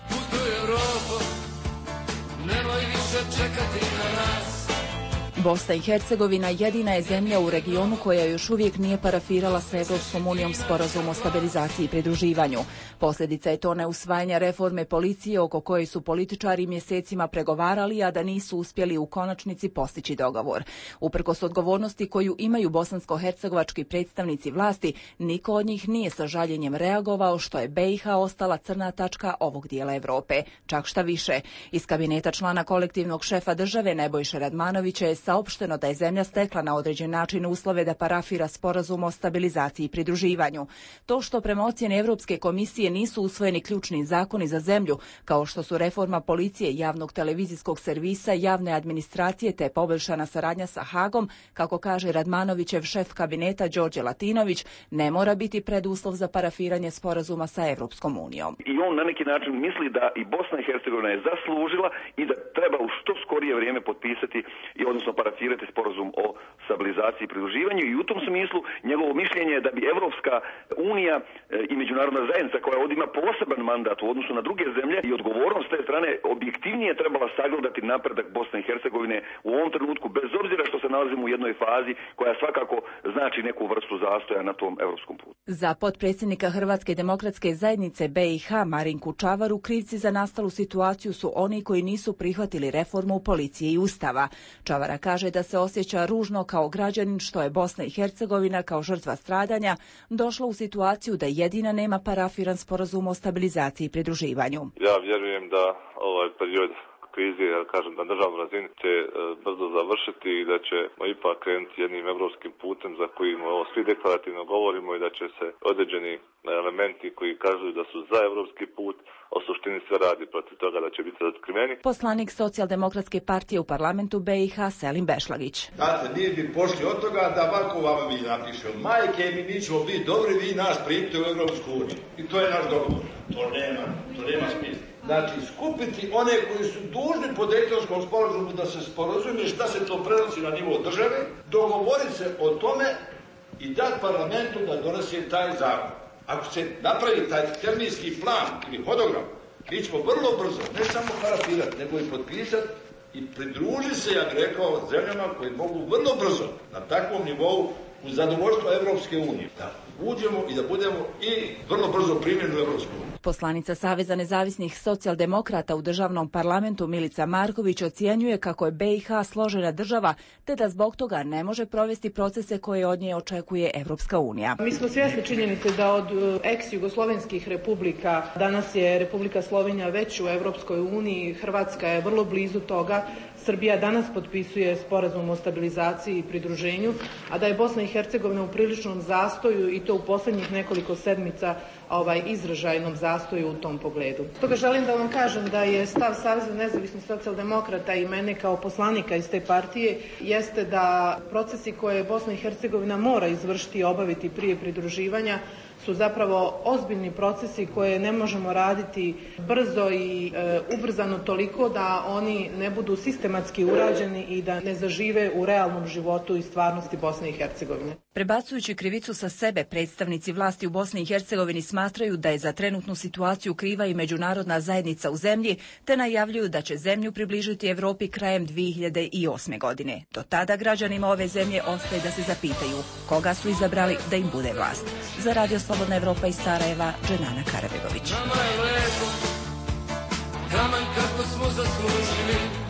Bosna i Hercegovina jedina je zemlja u regionu koja još uvijek nije parafirala sa Evropskom unijom sporazum o stabilizaciji i pridruživanju. Posljedica je to neusvajanja reforme policije oko koje su političari mjesecima pregovarali, a da nisu uspjeli u konačnici postići dogovor. Uprkos odgovornosti koju imaju bosansko-hercegovački predstavnici vlasti, niko od njih nije sa žaljenjem reagovao što je B i H ostala crna tačka ovog dijela Evrope. Čak šta više, iz kabineta člana kolektivnog šefa države Nebojše Radmanovića je saopšteno da je zemlja stekla na određen način uslove da parafira sporazum o stabilizaciji i pridruživanju. To što prema ocjeni Evropske komisije nisu usvojeni ključni zakoni za zemlju, kao što su reforma policije, javnog televizijskog servisa, javne administracije te poboljšana saradnja sa Hagom, kako kaže Radmanovićev šef kabineta Đorđe Latinović, ne mora biti preduslov za parafiranje sporazuma sa Evropskom unijom. I on na neki način misli da i Bosna i Hercegovina je zaslužila i da treba u što skorije vrijeme potpisati i odnosno parafirati sporazum o stabilizaciji i pridruživanju, i u tom smislu njegovo mišljenje je da bi Evropska unija i međunarodna zajednica, koja ovdje ima poseban mandat u odnosu na druge zemlje i odgovornost te strane, objektivnije trebala sagledati napredak Bosne i Hercegovine u ovom trenutku, bez obzira što se nalazimo u jednoj fazi koja svakako znači neku vrstu zastoja na tom evropskom putu. Za potpredsjednika Hrvatske demokratske zajednice B i H Marinku Čavaru krivci za nastalu situaciju su oni koji nisu prihvatili reformu policije i ustava. Čavara kaže da se osjeća ružno kao građanin što je Bosna i Hercegovina kao žrtva stradanja došla u situaciju da jedina nema parafiran sporazum o stabilizaciji i pridruživanju. Ja vjerujem da ovaj period krize, ja kažem, na državnoj razini će e, brzo završiti i da ćemo ipak krenuti jednim evropskim putem za kojim ovo svi deklarativno govorimo i da će se određeni elementi koji kažu da su za evropski put, o suštini sve radi protiv toga da će biti razotkriveni. Poslanik Socijaldemokratske partije u parlamentu B i H Selim Bešlagić. Znate, nije bi pošli od toga da ovako vama mi napiše. Majke mi, mi ćemo biti dobri, vi nas primite u Evropsku uniju. I to je naš dogovor. To nema, to nema smisla. Znači, skupiti one koji su dužni po Dejtonskom sporazumu da se sporazumije šta se to prenosi na nivo države, dogovoriti se o tome i dati parlamentu da donese taj zakon. Ako se napravi taj terminski plan ili hodogram, mi ćemo vrlo brzo, ne samo parafirati, nego i potpisati i pridružiti se, ja bih rekao, zemljama koji mogu vrlo brzo na takvom nivou u zadovoljstvo Evropske unije. Da uđemo i da budemo i vrlo brzo primjeni u Evropsku uniju. Poslanica Saveza nezavisnih socijaldemokrata u državnom parlamentu Milica Marković ocjenjuje kako je B i H složena država, te da zbog toga ne može provesti procese koje od nje očekuje Evropska unija. Mi smo svjesni činjenice da od ex-jugoslovenskih republika danas je Republika Slovenija već u Evropskoj uniji, Hrvatska je vrlo blizu toga. Srbija danas potpisuje sporazum o stabilizaciji i pridruženju, a da je Bosna i Hercegovina u priličnom zastoju i to u posljednjih nekoliko sedmica ovaj izražajnom zastoju u tom pogledu. Stoga želim da vam kažem da je stav Saveza nezavisnih socijaldemokrata i mene kao poslanika iz te partije jeste da procesi koje Bosna i Hercegovina mora izvršiti i obaviti prije pridruživanja su zapravo ozbiljni procesi koje ne možemo raditi brzo i e, ubrzano toliko da oni ne budu sistematski urađeni i da ne zažive u realnom životu i stvarnosti Bosne i Hercegovine. Prebacujući krivicu sa sebe, predstavnici vlasti u Bosni i Hercegovini smatraju da je za trenutnu situaciju kriva i međunarodna zajednica u zemlji, te najavljuju da će zemlju približiti Evropi krajem dvije hiljade osme. godine. Do tada građanima ove zemlje ostaje da se zapitaju koga su izabrali da im bude vlast. Za Radio Slobodna Evropa iz Sarajeva, Dženana Karabegović. Nama je lepo, kaman kako smo zaslužili.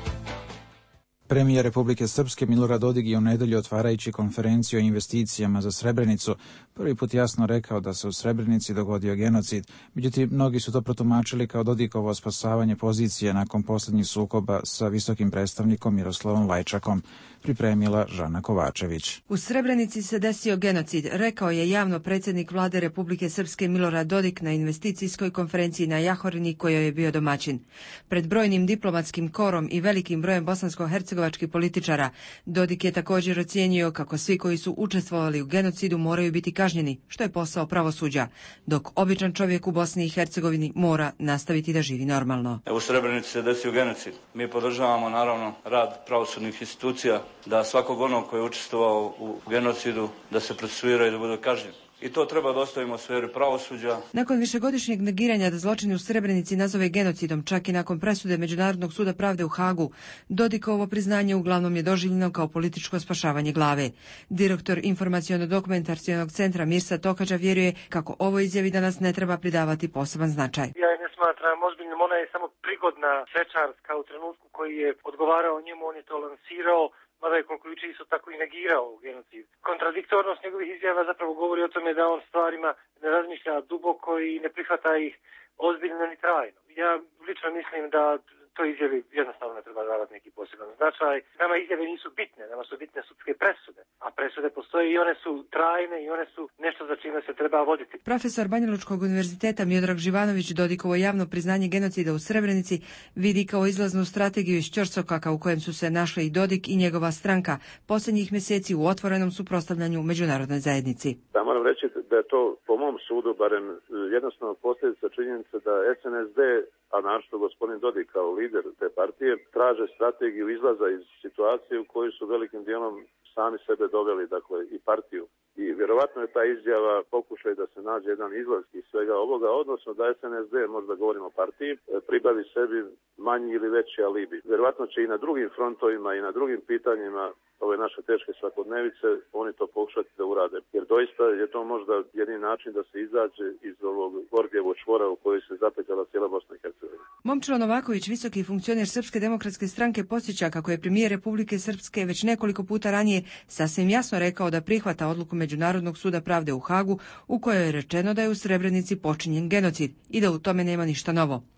Premijer Republike Srpske Milorad Dodik je u nedelju, otvarajući konferenciju o investicijama za Srebrenicu, prvi put jasno rekao da se u Srebrenici dogodio genocid. Međutim, mnogi su to protumačili kao Dodikovo spasavanje pozicije nakon posljednjih sukoba sa visokim predstavnikom Miroslavom Lajčakom, pripremila Žana Kovačević. U Srebrenici se desio genocid, rekao je javno predsjednik vlade Republike Srpske Milorad Dodik na investicijskoj konferenciji na Jahorini kojoj je bio domaćin. Pred brojnim diplomatskim korom i velikim brojem bosansko-hercegovačkih političara, Dodik je također ocijenio kako svi koji su učestvovali u genocidu moraju biti kažnjeni, što je posao pravosuđa, dok običan čovjek u Bosni i Hercegovini mora nastaviti da živi normalno. U Srebrenici se desio genocid. Mi podržavamo naravno rad pravosudnih institucija, da svakog onog koji je učestvovao u genocidu da se procesuira i da bude kažnjen. I to treba da ostavimo u sferi pravosuđa. Nakon višegodišnjeg negiranja da zločini u Srebrenici nazove genocidom, čak i nakon presude Međunarodnog suda pravde u Hagu, Dodikovo priznanje uglavnom je doživljeno kao političko spašavanje glave. Direktor informaciono-dokumentacionog centra Mirsa Tokađa vjeruje kako ovo izjavi danas ne treba pridavati poseban značaj. Ja je ne smatram ozbiljnim, ona je samo prigodna svečarska u trenutku koji je odgovarao njemu, on je to lansirao, mada je Konključi isto tako i negirao genocid. Kontradiktornost njegovih izjava zapravo govori o tome da on stvarima ne razmišlja duboko i ne prihvata ih ozbiljno ni trajno. Ja lično mislim da to izjavi jednostavno ne treba davati neki poseban značaj. Nama izjave nisu bitne, nama su bitne sudske presude, a presude postoje i one su trajne i one su nešto za čime se treba voditi. Profesor Banjalučkog univerziteta Miodrag Živanović Dodikovo javno priznanje genocida u Srebrenici vidi kao izlaznu strategiju iz ćorsokaka u kojem su se našli i Dodik i njegova stranka posljednjih mjeseci u otvorenom suprotstavljanju međunarodnoj zajednici. Da, moram reći da je to po mom sudu barem jednostavno posljedica činjenice da S N S D, a naročito gospodin Dodik kao lider te partije, traže strategiju izlaza iz situacije u kojoj su velikim dijelom sami sebe doveli, dakle i partiju. I vjerovatno je ta izjava pokušaj da se nađe jedan izlaz iz svega ovoga, odnosno da S N S D, možda govorimo o partiji, pribavi sebi manji ili veći alibi. Vjerovatno će i na drugim frontovima i na drugim pitanjima ove naše teške svakodnevice, oni to pokušati da urade. Jer doista je to možda jedini način da se izađe iz ovog Gordijevo čvora u kojoj se zapetljala cijela Bosna i Hercegovina. Momčilo Novaković, visoki funkcioner Srpske demokratske stranke, podsjeća kako je premijer Republike Srpske već nekoliko puta ranije sasvim jasno rekao da prihvata odluku Međunarodnog suda pravde u Hagu u kojoj je rečeno da je u Srebrenici počinjen genocid i da u tome nema ništa novo.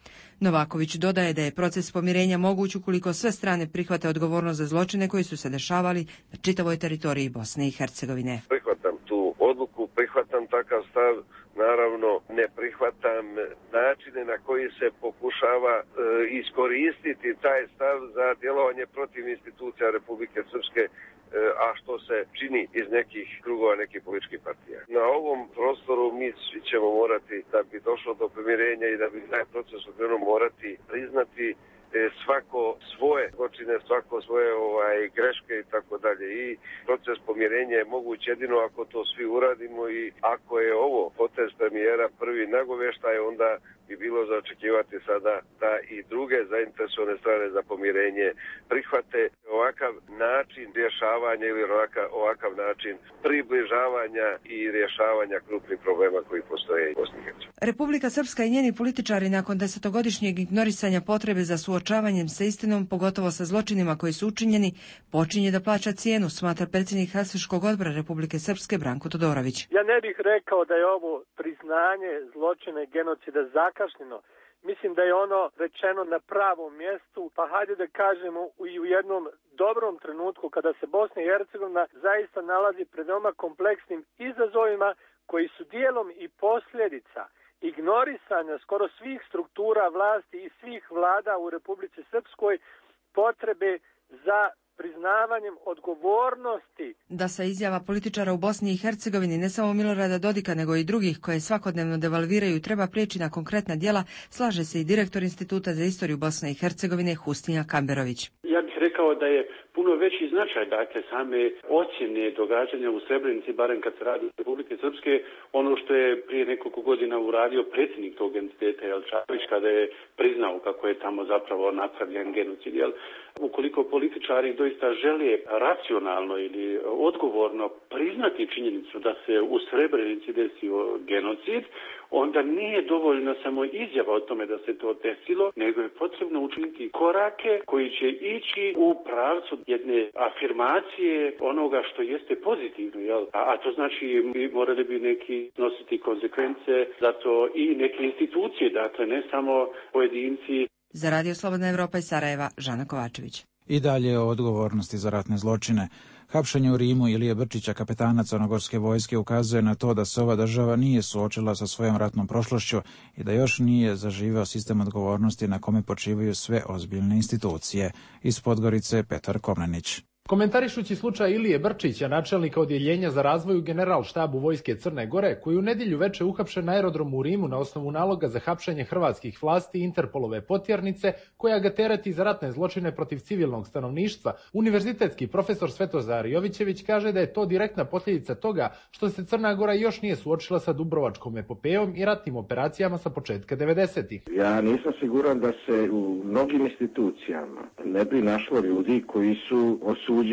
Novaković dodaje da je proces pomirenja moguć ukoliko sve strane prihvate odgovornost za zločine koji su se dešavali na čitavoj teritoriji Bosne i Hercegovine. Prihvatam tu odluku, prihvatam takav stav, naravno ne prihvatam načine na koji se pokušava e, iskoristiti taj stav za djelovanje protiv institucija Republike Srpske, a što se čini iz nekih krugova, nekih političkih partija. Na ovom prostoru mi svi ćemo morati, da bi došlo do pomirenja i da bi taj proces okrenuo, morati priznati svako svoje zločine, svako svoje ovaj, greške i tako dalje. I proces pomirenja je moguć jedino ako to svi uradimo i ako je ovo potez premijera prvi nagovještaj, onda bi bilo za očekivati sada da i druge zainteresovane strane za pomirenje prihvate ovakav način rješavanja ili ovakav, ovakav način približavanja i rješavanja krupnih problema koji postoje u Bosni i Hercegovini. Republika Srpska i njeni političari nakon desetogodišnjeg ignorisanja potrebe za suočavanjem sa istinom, pogotovo sa zločinima koji su učinjeni, počinje da plaća cijenu, smatra predsjednik Helsinškog odbora Republike Srpske Branko Todorović. Ja ne bih rekao da je ovo priznanje zločina i genocida zakašnjeno. Mislim da je ono rečeno na pravom mjestu, pa hajde da kažemo i u jednom dobrom trenutku kada se Bosna i Hercegovina zaista nalazi pred veoma kompleksnim izazovima koji su dijelom i posljedica ignorisanja skoro svih struktura vlasti i svih vlada u Republici Srpskoj, potrebe za priznavanjem odgovornosti. Da sa izjava političara u Bosni i Hercegovini, ne samo Milorada Dodika, nego i drugih koje svakodnevno devalviraju, treba prijeći na konkretna djela, slaže se i direktor Instituta za istoriju Bosne i Hercegovine Hustinja Kamberović. Ja bih rekao da je puno veći značaj, dakle, same ocjene događanja u Srebrenici, barem kad se radi o Republike Srpske, ono što je prije nekoliko godina uradio predsjednik tog entiteta Jelčavić, kada je priznao kako je tamo zapravo napravljen genocid. Jel? Ukoliko političari doista žele racionalno ili odgovorno priznati činjenicu da se u Srebrenici desio genocid, onda nije dovoljno samo izjava o tome da se to desilo, nego je potrebno učiniti korake koji će ići u pravcu jedne afirmacije onoga što jeste pozitivno. Jel? A, a to znači mi morali bi neki nositi konsekvence za to i neke institucije, dakle ne samo pojedinci. Za Radio Slobodna Evropa iz Sarajeva, Žana Kovačević. I dalje o odgovornosti za ratne zločine. Hapšenje u Rimu Ilije Brčića, kapetana crnogorske vojske, ukazuje na to da se ova država nije suočila sa svojom ratnom prošlošću i da još nije zaživeo sistem odgovornosti na kome počivaju sve ozbiljne institucije. Iz Podgorice Petar Komnenić. Komentarišući slučaj Ilije Brčića, načelnika odjeljenja za razvoj u Generalštabu vojske Crne Gore, koji u nedjelju veče uhapšen na aerodromu u Rimu na osnovu naloga za hapšenje hrvatskih vlasti i Interpolove potjernice, koja ga tereti za ratne zločine protiv civilnog stanovništva, univerzitetski profesor Svetozar Jovićević kaže da je to direktna posljedica toga što se Crna Gora još nije suočila sa Dubrovačkom epopejom i ratnim operacijama sa početka devedesetih. Ja nisam siguran da se u mnogim institucijama ne bi našlo ljudi koji su osuđeni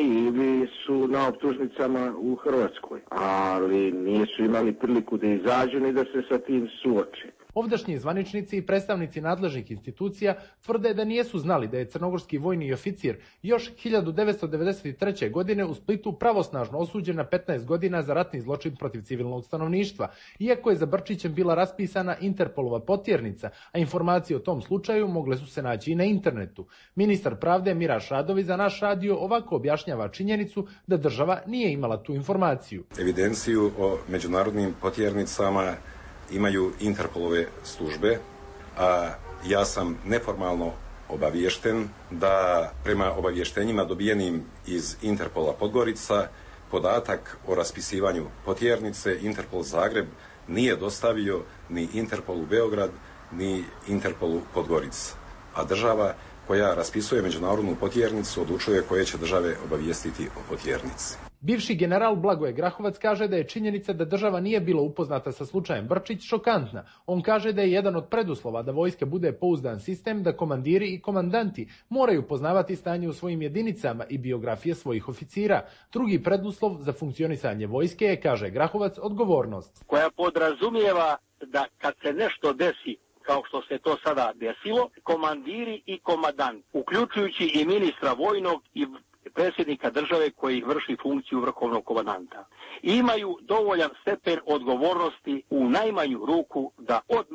ili su na optužnicama u Hrvatskoj, ali nisu imali priliku da izađu ni da se sa tim suoče. Ovdašnji zvaničnici i predstavnici nadležnih institucija tvrde da nijesu znali da je crnogorski vojni oficir još hiljadu devetsto devedeset treće. godine u Splitu pravosnažno osuđen na petnaest godina za ratni zločin protiv civilnog stanovništva, iako je za Brčićem bila raspisana Interpolova potjernica, a informacije o tom slučaju mogle su se naći i na internetu. Ministar pravde Miraš Radović za naš radio ovako objašnjava činjenicu da država nije imala tu informaciju. Evidenciju o međunarodnim potjernicama imaju Interpolove službe, a ja sam neformalno obaviješten da prema obavještenjima dobijenim iz Interpola Podgorica podatak o raspisivanju potjernice Interpol Zagreb nije dostavio ni Interpolu Beograd ni Interpolu Podgorica, a država koja raspisuje međunarodnu potjernicu odlučuje koje će države obavijestiti o potjernici. Bivši general Blagoje Grahovac kaže da je činjenica da država nije bila upoznata sa slučajem Brčić šokantna. On kaže da je jedan od preduslova da vojska bude pouzdan sistem, da komandiri i komandanti moraju poznavati stanje u svojim jedinicama i biografije svojih oficira. Drugi preduslov za funkcionisanje vojske je, kaže Grahovac, odgovornost. Koja podrazumijeva da kad se nešto desi, kao što se to sada desilo, komandiri i komandanti, uključujući i ministra vojnog i predsjednika države koji vrši funkciju vrhovnog komandanta, imaju dovoljan stepen odgovornosti u najmanju ruku da odmah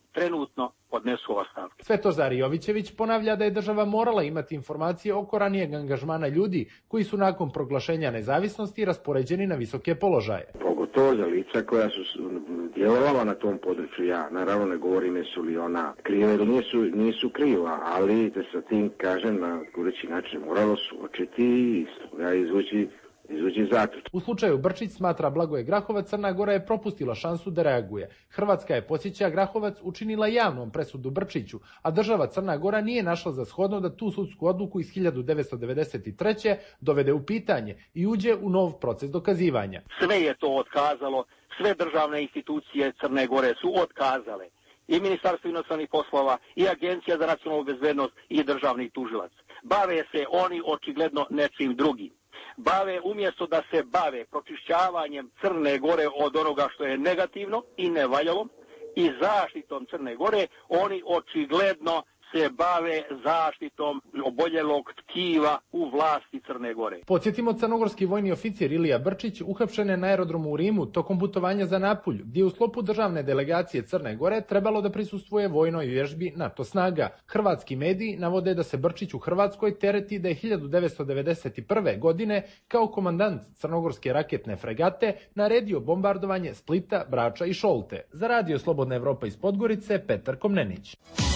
trenutno podnesu ostavke. Svetozar Jovićević ponavlja da je država morala imati informacije oko ranijeg angažmana ljudi koji su nakon proglašenja nezavisnosti raspoređeni na visoke položaje. Pogotovo za lica koja su djelovala na tom području. Ja naravno ne govorim jesu li ona kriva ili nisu, nisu kriva, ali da sa tim kažem na goreći način moralo suočiti i ja izvući U slučaju Brčić, smatra Blagoje Grahovac, Crna Gora je propustila šansu da reaguje. Hrvatska je, podsjeća, Grahovac učinila javnom presudu Brčiću, a država Crna Gora nije našla za shodno da tu sudsku odluku iz hiljadu devetsto devedeset treće. dovede u pitanje i uđe u nov proces dokazivanja. Sve je to otkazalo, sve državne institucije Crne Gore su otkazale. I Ministarstvo inostranih poslova, i Agencija za nacionalnu bezbednost, i državni tužilac. Bave se oni očigledno nečim drugim. Bave, umjesto da se bave pročišćavanjem Crne Gore od onoga što je negativno i nevaljalo i zaštitom Crne Gore, oni očigledno se bave zaštitom oboljelog tkiva u vlasti Crne Gore. Podsjetimo, crnogorski vojni oficir Ilija Brčić uhapšen je na aerodromu u Rimu tokom putovanja za Napulj, gdje u sklopu državne delegacije Crne Gore trebalo da prisustvuje vojnoj vježbi NATO snaga. Hrvatski mediji navode da se Brčić u Hrvatskoj tereti da je hiljadu devetsto devedeset prve. godine kao komandant crnogorske raketne fregate naredio bombardovanje Splita, Brača i Šolte. Za Radio Slobodna Evropa iz Podgorice, Petar Komnenić.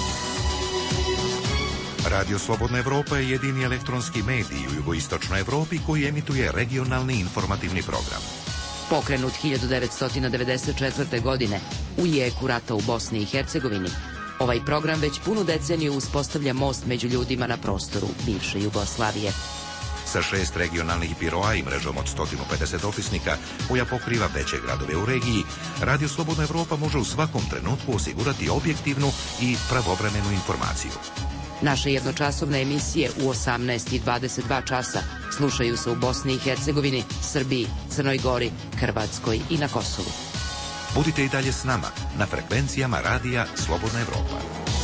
Radio Slobodna Evropa je jedini elektronski medij u jugoistočnoj Evropi koji emituje regionalni informativni program. Pokrenut hiljadu devetsto devedeset četvrte. godine u jeku rata u Bosni i Hercegovini, ovaj program već punu deceniju uspostavlja most među ljudima na prostoru bivše Jugoslavije. Sa šest regionalnih biroa i mrežom od sto pedeset opisnika koja pokriva veće gradove u regiji, Radio Slobodna Evropa može u svakom trenutku osigurati objektivnu i pravovremenu informaciju. Naše jednočasovne emisije u osamnaest i dvadeset dva časa slušaju se u Bosni i Hercegovini, Srbiji, Crnoj Gori, Hrvatskoj i na Kosovu. Budite i dalje s nama na frekvencijama Radija Slobodna Evropa.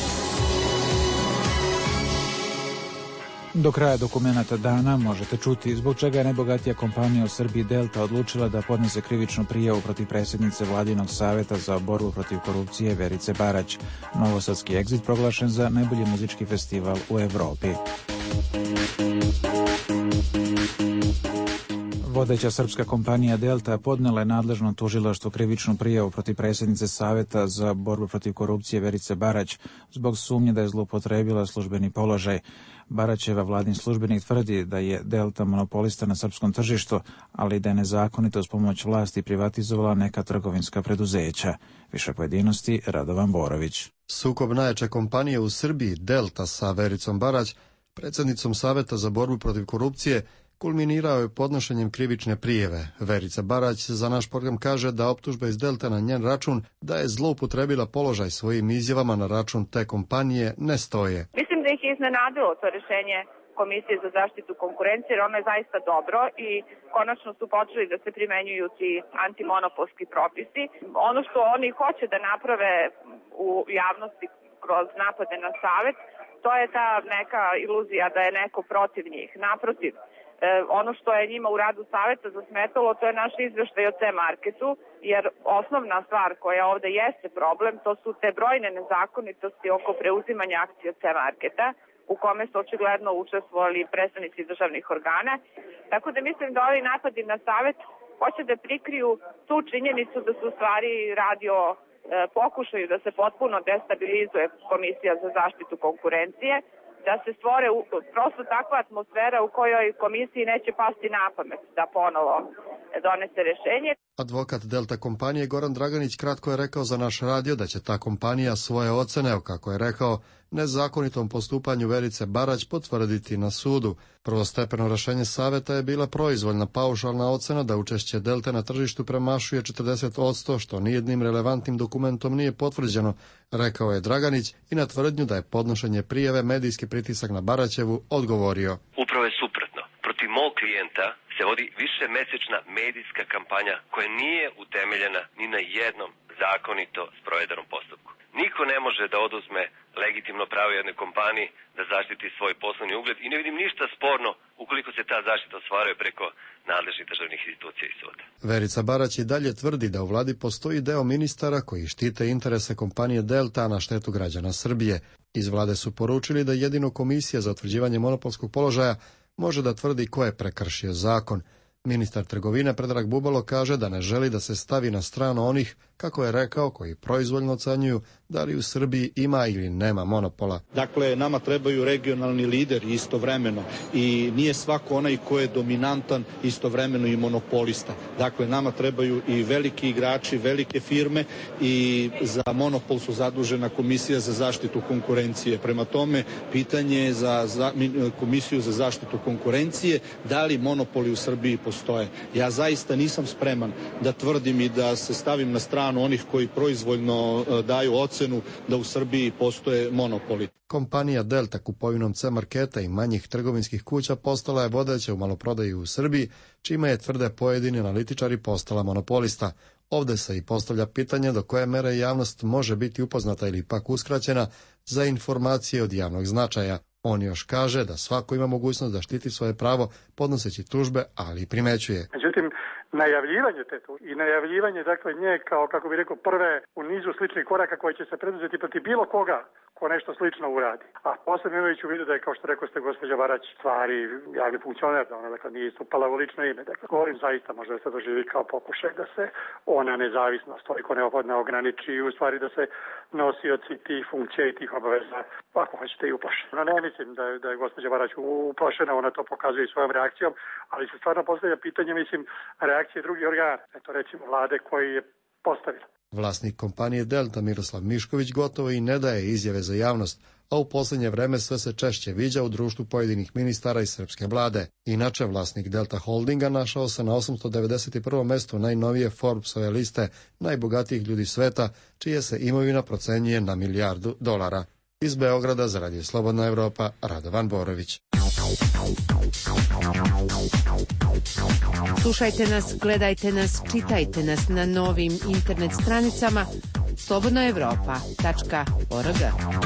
Do kraja dokumenata dana možete čuti zbog čega je najbogatija kompanija u Srbiji Delta odlučila da podnese krivičnu prijavu protiv predsjednice Vladinog saveta za borbu protiv korupcije Verice Barać. Novosadski Exit proglašen za najbolji muzički festival u Evropi. Vodeća srpska kompanija Delta podnela je nadležnom tužilaštvu krivičnu prijavu protiv predsjednice Saveta za borbu protiv korupcije Verice Barać zbog sumnje da je zloupotrebila službeni položaj. Baraćeva vladin službenik tvrdi da je Delta monopolista na srpskom tržištu, ali da je nezakonito s pomoć vlasti privatizovala neka trgovinska preduzeća. Više pojedinosti Radovan Borović. Sukob najjače kompanije u Srbiji Delta sa Vericom Barać, predsjednicom Saveta za borbu protiv korupcije, kulminirao je podnošenjem krivične prijeve. Verica Barać za naš program kaže da optužba iz Delte na njen račun da je zloupotrebila položaj svojim izjavama na račun te kompanije ne stoje. Mislim da ih je iznenadilo to rješenje Komisije za zaštitu konkurencije, jer ono je zaista dobro i konačno su počeli da se primenjuju ti antimonopolski propisi. Ono što oni hoće da naprave u javnosti kroz napade na Savet, to je ta neka iluzija da je neko protiv njih. Naprotiv, E, ono što je njima u radu Saveta zasmetalo, to je naš izveštaj o C-marketu, jer osnovna stvar koja ovde jeste problem, to su te brojne nezakonitosti oko preuzimanja akcija C-marketa, u kome su očigledno učestvovali predstavnici državnih organa. Tako da mislim da ovi napadi na Savet hoće da prikriju tu činjenicu da su u stvari radio e, pokušaju da se potpuno destabilizuje Komisija za zaštitu konkurencije, da se stvore prosto takva atmosfera u kojoj komisiji neće pasti na pamet da ponovo donese rješenje. Advokat Delta kompanije Goran Draganić kratko je rekao za naš radio da će ta kompanija svoje ocene, kako je rekao, nezakonitom postupanju Verice Barać potvrditi na sudu. Prvostepeno rješenje Saveta je bila proizvoljna paušalna ocena da učešće Delte na tržištu premašuje četrdeset posto, što nijednim relevantnim dokumentom nije potvrđeno, rekao je Draganić i na tvrdnju da je podnošenje prijave medijski pritisak na Baraćevu odgovorio. Upravo je suprotno. Protiv mog klijenta se vodi višemesečna medijska kampanja koja nije utemeljena ni na jednom zakonito sprovedenom postupku. Niko ne može da oduzme legitimno pravo jedne kompaniji da zaštiti svoj poslovni ugled i ne vidim ništa sporno ukoliko se ta zaštita ostvaruje preko nadležnih državnih institucija i suda. Verica Barać i dalje tvrdi da u vladi postoji deo ministara koji štite interese kompanije Delta na štetu građana Srbije. Iz vlade su poručili da jedino Komisija za utvrđivanje monopolskog položaja može da tvrdi ko je prekršio zakon. Ministar trgovine Predrag Bubalo kaže da ne želi da se stavi na stranu onih, kako je rekao, koji proizvoljno ocenjuju da li u Srbiji ima ili nema monopola. Dakle, nama trebaju regionalni lideri istovremeno i nije svako onaj ko je dominantan istovremeno i monopolista. Dakle, nama trebaju i veliki igrači, velike firme i za monopol su zadužena Komisija za zaštitu konkurencije. Prema tome, pitanje je za, za Komisiju za zaštitu konkurencije da li monopoli u Srbiji postoje. Ja zaista nisam spreman da tvrdim i da se stavim na stranu onih koji proizvoljno daju ocenu da u Srbiji postoje monopoli. Kompanija Delta kupovinom C-marketa i manjih trgovinskih kuća postala je vodeća u maloprodaji u Srbiji, čime je, tvrde pojedini analitičari, postala monopolista. Ovde se i postavlja pitanje do koje mere javnost može biti upoznata ili pak uskraćena za informacije od javnog značaja. On još kaže da svako ima mogućnost da štiti svoje pravo podnoseći tužbe, ali i primećuje. Međutim, najavljivanje te tu i najavljivanje dakle nje kao, kako bi rekao, prve u nizu sličnih koraka koje će se preduzeti protiv bilo koga ko nešto slično uradi. A posebno imajući u vidu da je, kao što rekao ste, gospođa Barać, stvari javni funkcioner, da ona dakle nije istupala u lično ime. Dakle, govorim zaista možda da se doživi kao pokušaj da se ona nezavisnost toliko neophodno ograniči i u stvari da se nosioci tih funkcija i tih obaveza, ako hoćete, i uplaše. No, ne mislim da je, da je gospođa Barać uplašena, ona to pokazuje i svojom reakcijom, ali se stvarno postavlja pitanje, mislim, reakcije drugih organa, eto recimo vlade koji je postavila. Vlasnik kompanije Delta Miroslav Mišković gotovo i ne daje izjave za javnost, a u posljednje vreme sve se češće viđa u društvu pojedinih ministara iz srpske vlade. Inače, vlasnik Delta Holdinga našao se na osamsto devedeset prvom mestu najnovije Forbesove liste najbogatijih ljudi sveta, čije se imovina procenjuje na milijardu dolara. Iz Beograda za Radio Slobodna Evropa, Radovan Borović. Slušajte nas, gledajte nas, čitajte nas na novim internet stranicama slobodna evropa tačka org.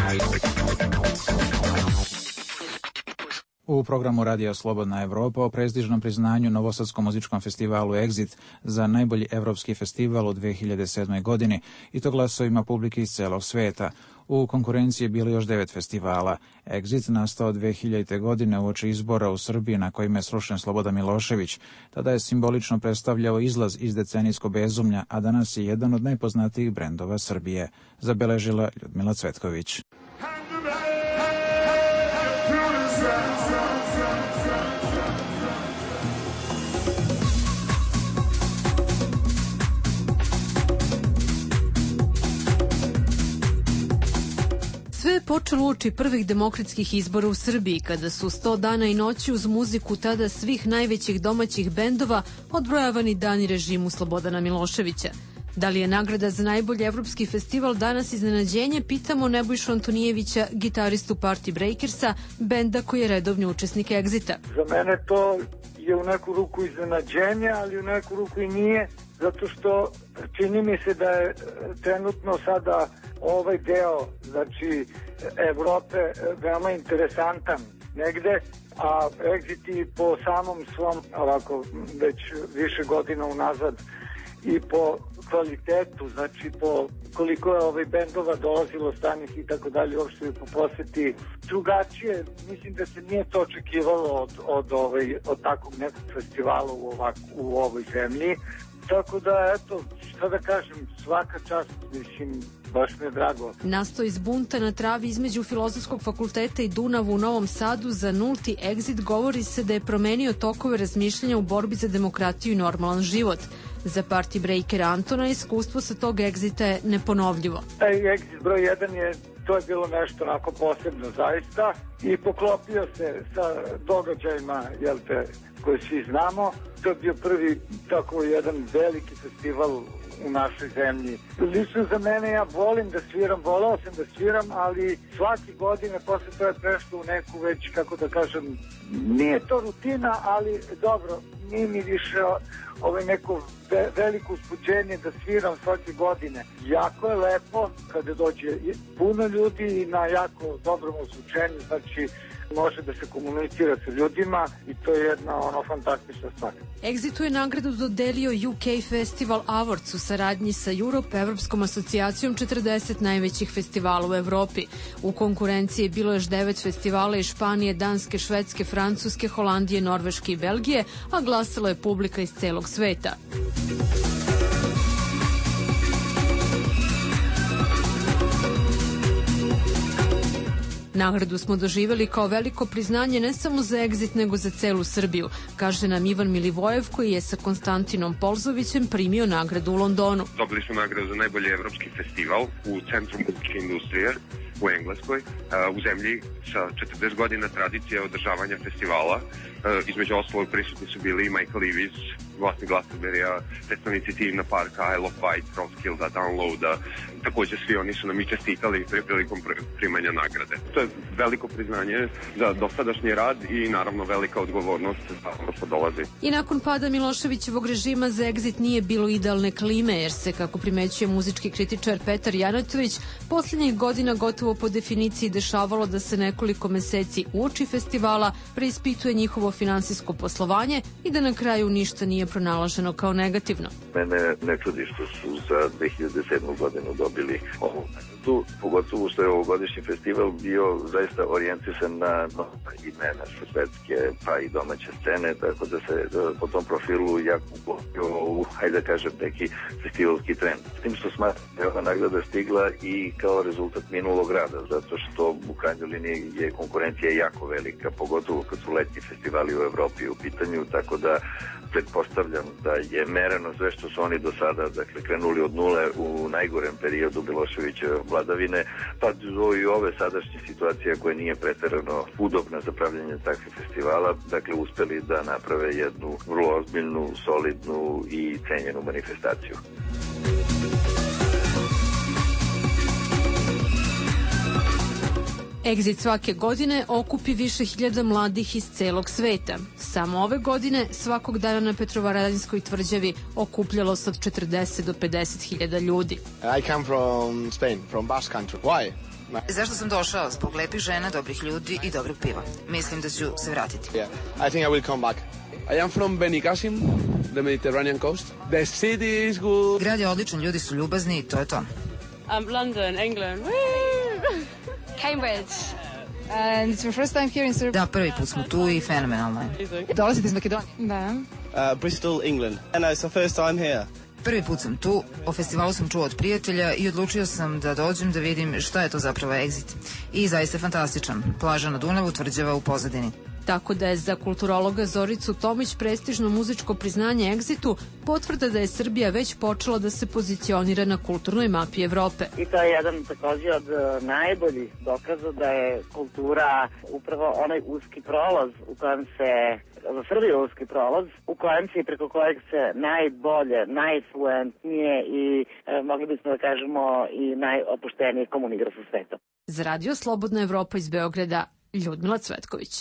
U programu Radija Slobodna Evropa o prestižnom priznanju Novosadskom muzičkom festivalu Exit za najbolji evropski festival u dve hiljade sedmoj. godini, i to glasovima publike iz celog sveta. U konkurenciji je bilo još devet festivala. Exit nastao dve hiljadite. godine uoči izbora u Srbiji na kojima je srušen Slobodan Milošević. Tada je simbolično predstavljao izlaz iz decenijskog bezumlja, a danas je jedan od najpoznatijih brendova Srbije, zabeležila Ljudmila Cvetković. Sve je počelo uoči prvih demokratskih izbora u Srbiji, kada su sto dana i noći uz muziku tada svih najvećih domaćih bendova odbrojavani dani režimu Slobodana Miloševića. Da li je nagrada za najbolji evropski festival danas iznenađenje, pitamo Nebojšu Antonijevića, gitaristu Party Breakersa, benda koji je redovni učesnik Exita. Za mene to je u neku ruku iznenađenje, ali u neku ruku i nije, zato što čini mi se da je trenutno sada ovaj deo, znači Evrope, veoma interesantan negde, a Exit po samom svom, ovako već više godina unazad, i po kvalitetu, znači po koliko je ovaj bendova dolazilo stranih i tako dalje, uopšte po poseti drugačije, mislim da se nije to očekivalo od, od, ovaj, od takvog nekog festivala u, ovak, u ovoj zemlji. Tako da, eto, šta da kažem, svaka čast, mislim, baš mi je drago. Nastao iz bunta na travi između Filozofskog fakulteta i Dunavu u Novom Sadu za nulti Exit govori se da je promenio tokove razmišljanja u borbi za demokratiju i normalan život. Za Party Breakera Antona iskustvo sa tog Exita je neponovljivo. Taj Exit broj jedan je, to je bilo nešto onako posebno zaista i poklopio se sa događajima, jel te, koje svi znamo. To je bio prvi tako jedan veliki festival u našoj zemlji. Lično za mene, ja volim da sviram, volao sam da sviram, ali svake godine posle to je prešlo u neku već, kako da kažem, nije to rutina, ali dobro, nije mi više ovaj neko ve, veliko uspuđenje da sviram svake godine. Jako je lepo kada dođe puno ljudi i na jako dobrom osvučenju, znači može da se komunicira sa ljudima i to je jedna ono fantastična stvar. Exitu je nagradu dodelio U K Festival Awards u saradnji sa Europe, Evropskom asocijacijom četrdeset najvećih festivala u Evropi. U konkurenciji je bilo još devet festivala iz Španije, Danske, Švedske, Francuske, Holandije, Norveške i Belgije, a glasala je publika iz celog sveta. Nagradu smo doživjeli kao veliko priznanje ne samo za Exit, nego za celu Srbiju, kaže nam Ivan Milivojev, koji je sa Konstantinom Polzovićem primio nagradu u Londonu. Dobili smo nagradu za najbolji evropski festival u Centru muzičke industrije u Engleskoj, u zemlji sa četrdeset godina tradicije održavanja festivala. Između ostalog prisutni su bili Michael Levis, vlasnik Glastonbury-a, predstavnici Tivna Parka, Isle of Wight, Roskilda, Downloada. Takođe svi oni su nam i čestitali prilikom primanja nagrade. To je veliko priznanje za dosadašnji rad i naravno velika odgovornost za ono što dolazi. I nakon pada Miloševićevog režima za Exit nije bilo idealne klime, jer se, kako primećuje muzički kritičar Petar Janatović, posljednjih godina gotovo po definiciji dešavalo da se nekoliko meseci uoči festivala preispituje njihovo finansijsko poslovanje i da na kraju ništa nije pronalaženo kao negativno. Mene ne čudi što su za dve hiljade sedmu godinu dobili ovu nagradu, pogotovo što je ovogodišnji festival bio zaista orijentisan na nova imena sa svetske pa i domaće scene, tako da se po tom profilu jako uklopio u, hajde da kažem, neki festivalski trend. S tim što smatram da je ova nagrada stigla i kao rezultat minulog rada, zato što u krajnjoj liniji je konkurencija jako velika, pogotovo kad su letnji festivali u Evropi u pitanju, tako da pretpostavljam da je mereno sve što su oni do sada, dakle, krenuli od nule u najgorem periodu Miloševićeve vladavine, pa do i ove sadašnje situacije koja nije preterano udobna za pravljanje takvih festivala, dakle, uspeli da naprave jednu vrlo ozbiljnu, solidnu i cenjenu manifestaciju. Exit svake godine okupi više hiljada mladih iz celog sveta. Samo ove godine svakog dana na Petrovaradinskoj tvrđavi okupljalo se od četrdeset do pedeset hiljada ljudi. I come from Spain, from Basque Country. Why? Zašto sam došao? Zbog lepih žena, dobrih ljudi i dobrog piva. Mislim da ću se vratiti. Yeah, I think I will come back. I am from Benicassim, the Mediterranean coast. The city is good. Grad je odličan, ljudi su ljubazni i to je to. Um, London, England. Cambridge. And it's your first time here in Serbia? Da, prvi put smo tu i fenomenalno je. Dolazite iz Makedonije? Da. Uh, Bristol, England. And it's the first time here. Prvi put sam tu, o festivalu sam čuo od prijatelja i odlučio sam da dođem da vidim šta je to zapravo Exit. I zaista fantastičan. Plaža na Dunavu, tvrđava u pozadini. Tako da je za kulturologa Zoricu Tomić prestižno muzičko priznanje Exitu potvrda da je Srbija već počela da se pozicionira na kulturnoj mapi Evrope. I to je jedan takođe od najboljih dokaza da je kultura upravo onaj uski prolaz u kojem se, za Srbiju uski prolaz, u kojem se i preko kojeg se najbolje, najfluentnije i e, mogli bismo da kažemo i najopuštenije komunicira sa svetom. Za Radio Slobodna Evropa iz Beograda, Ljudmila Cvetković.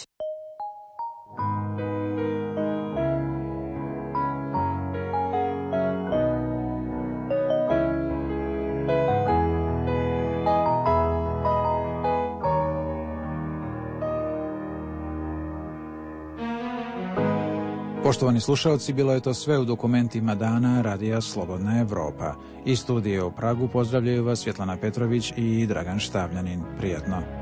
Poštovani slušalci, bilo je to sve u dokumentima dana Radija Slobodna Evropa. Iz studije u Pragu pozdravljaju vas Svjetlana Petrović i Dragan Štavljanin. Prijatno.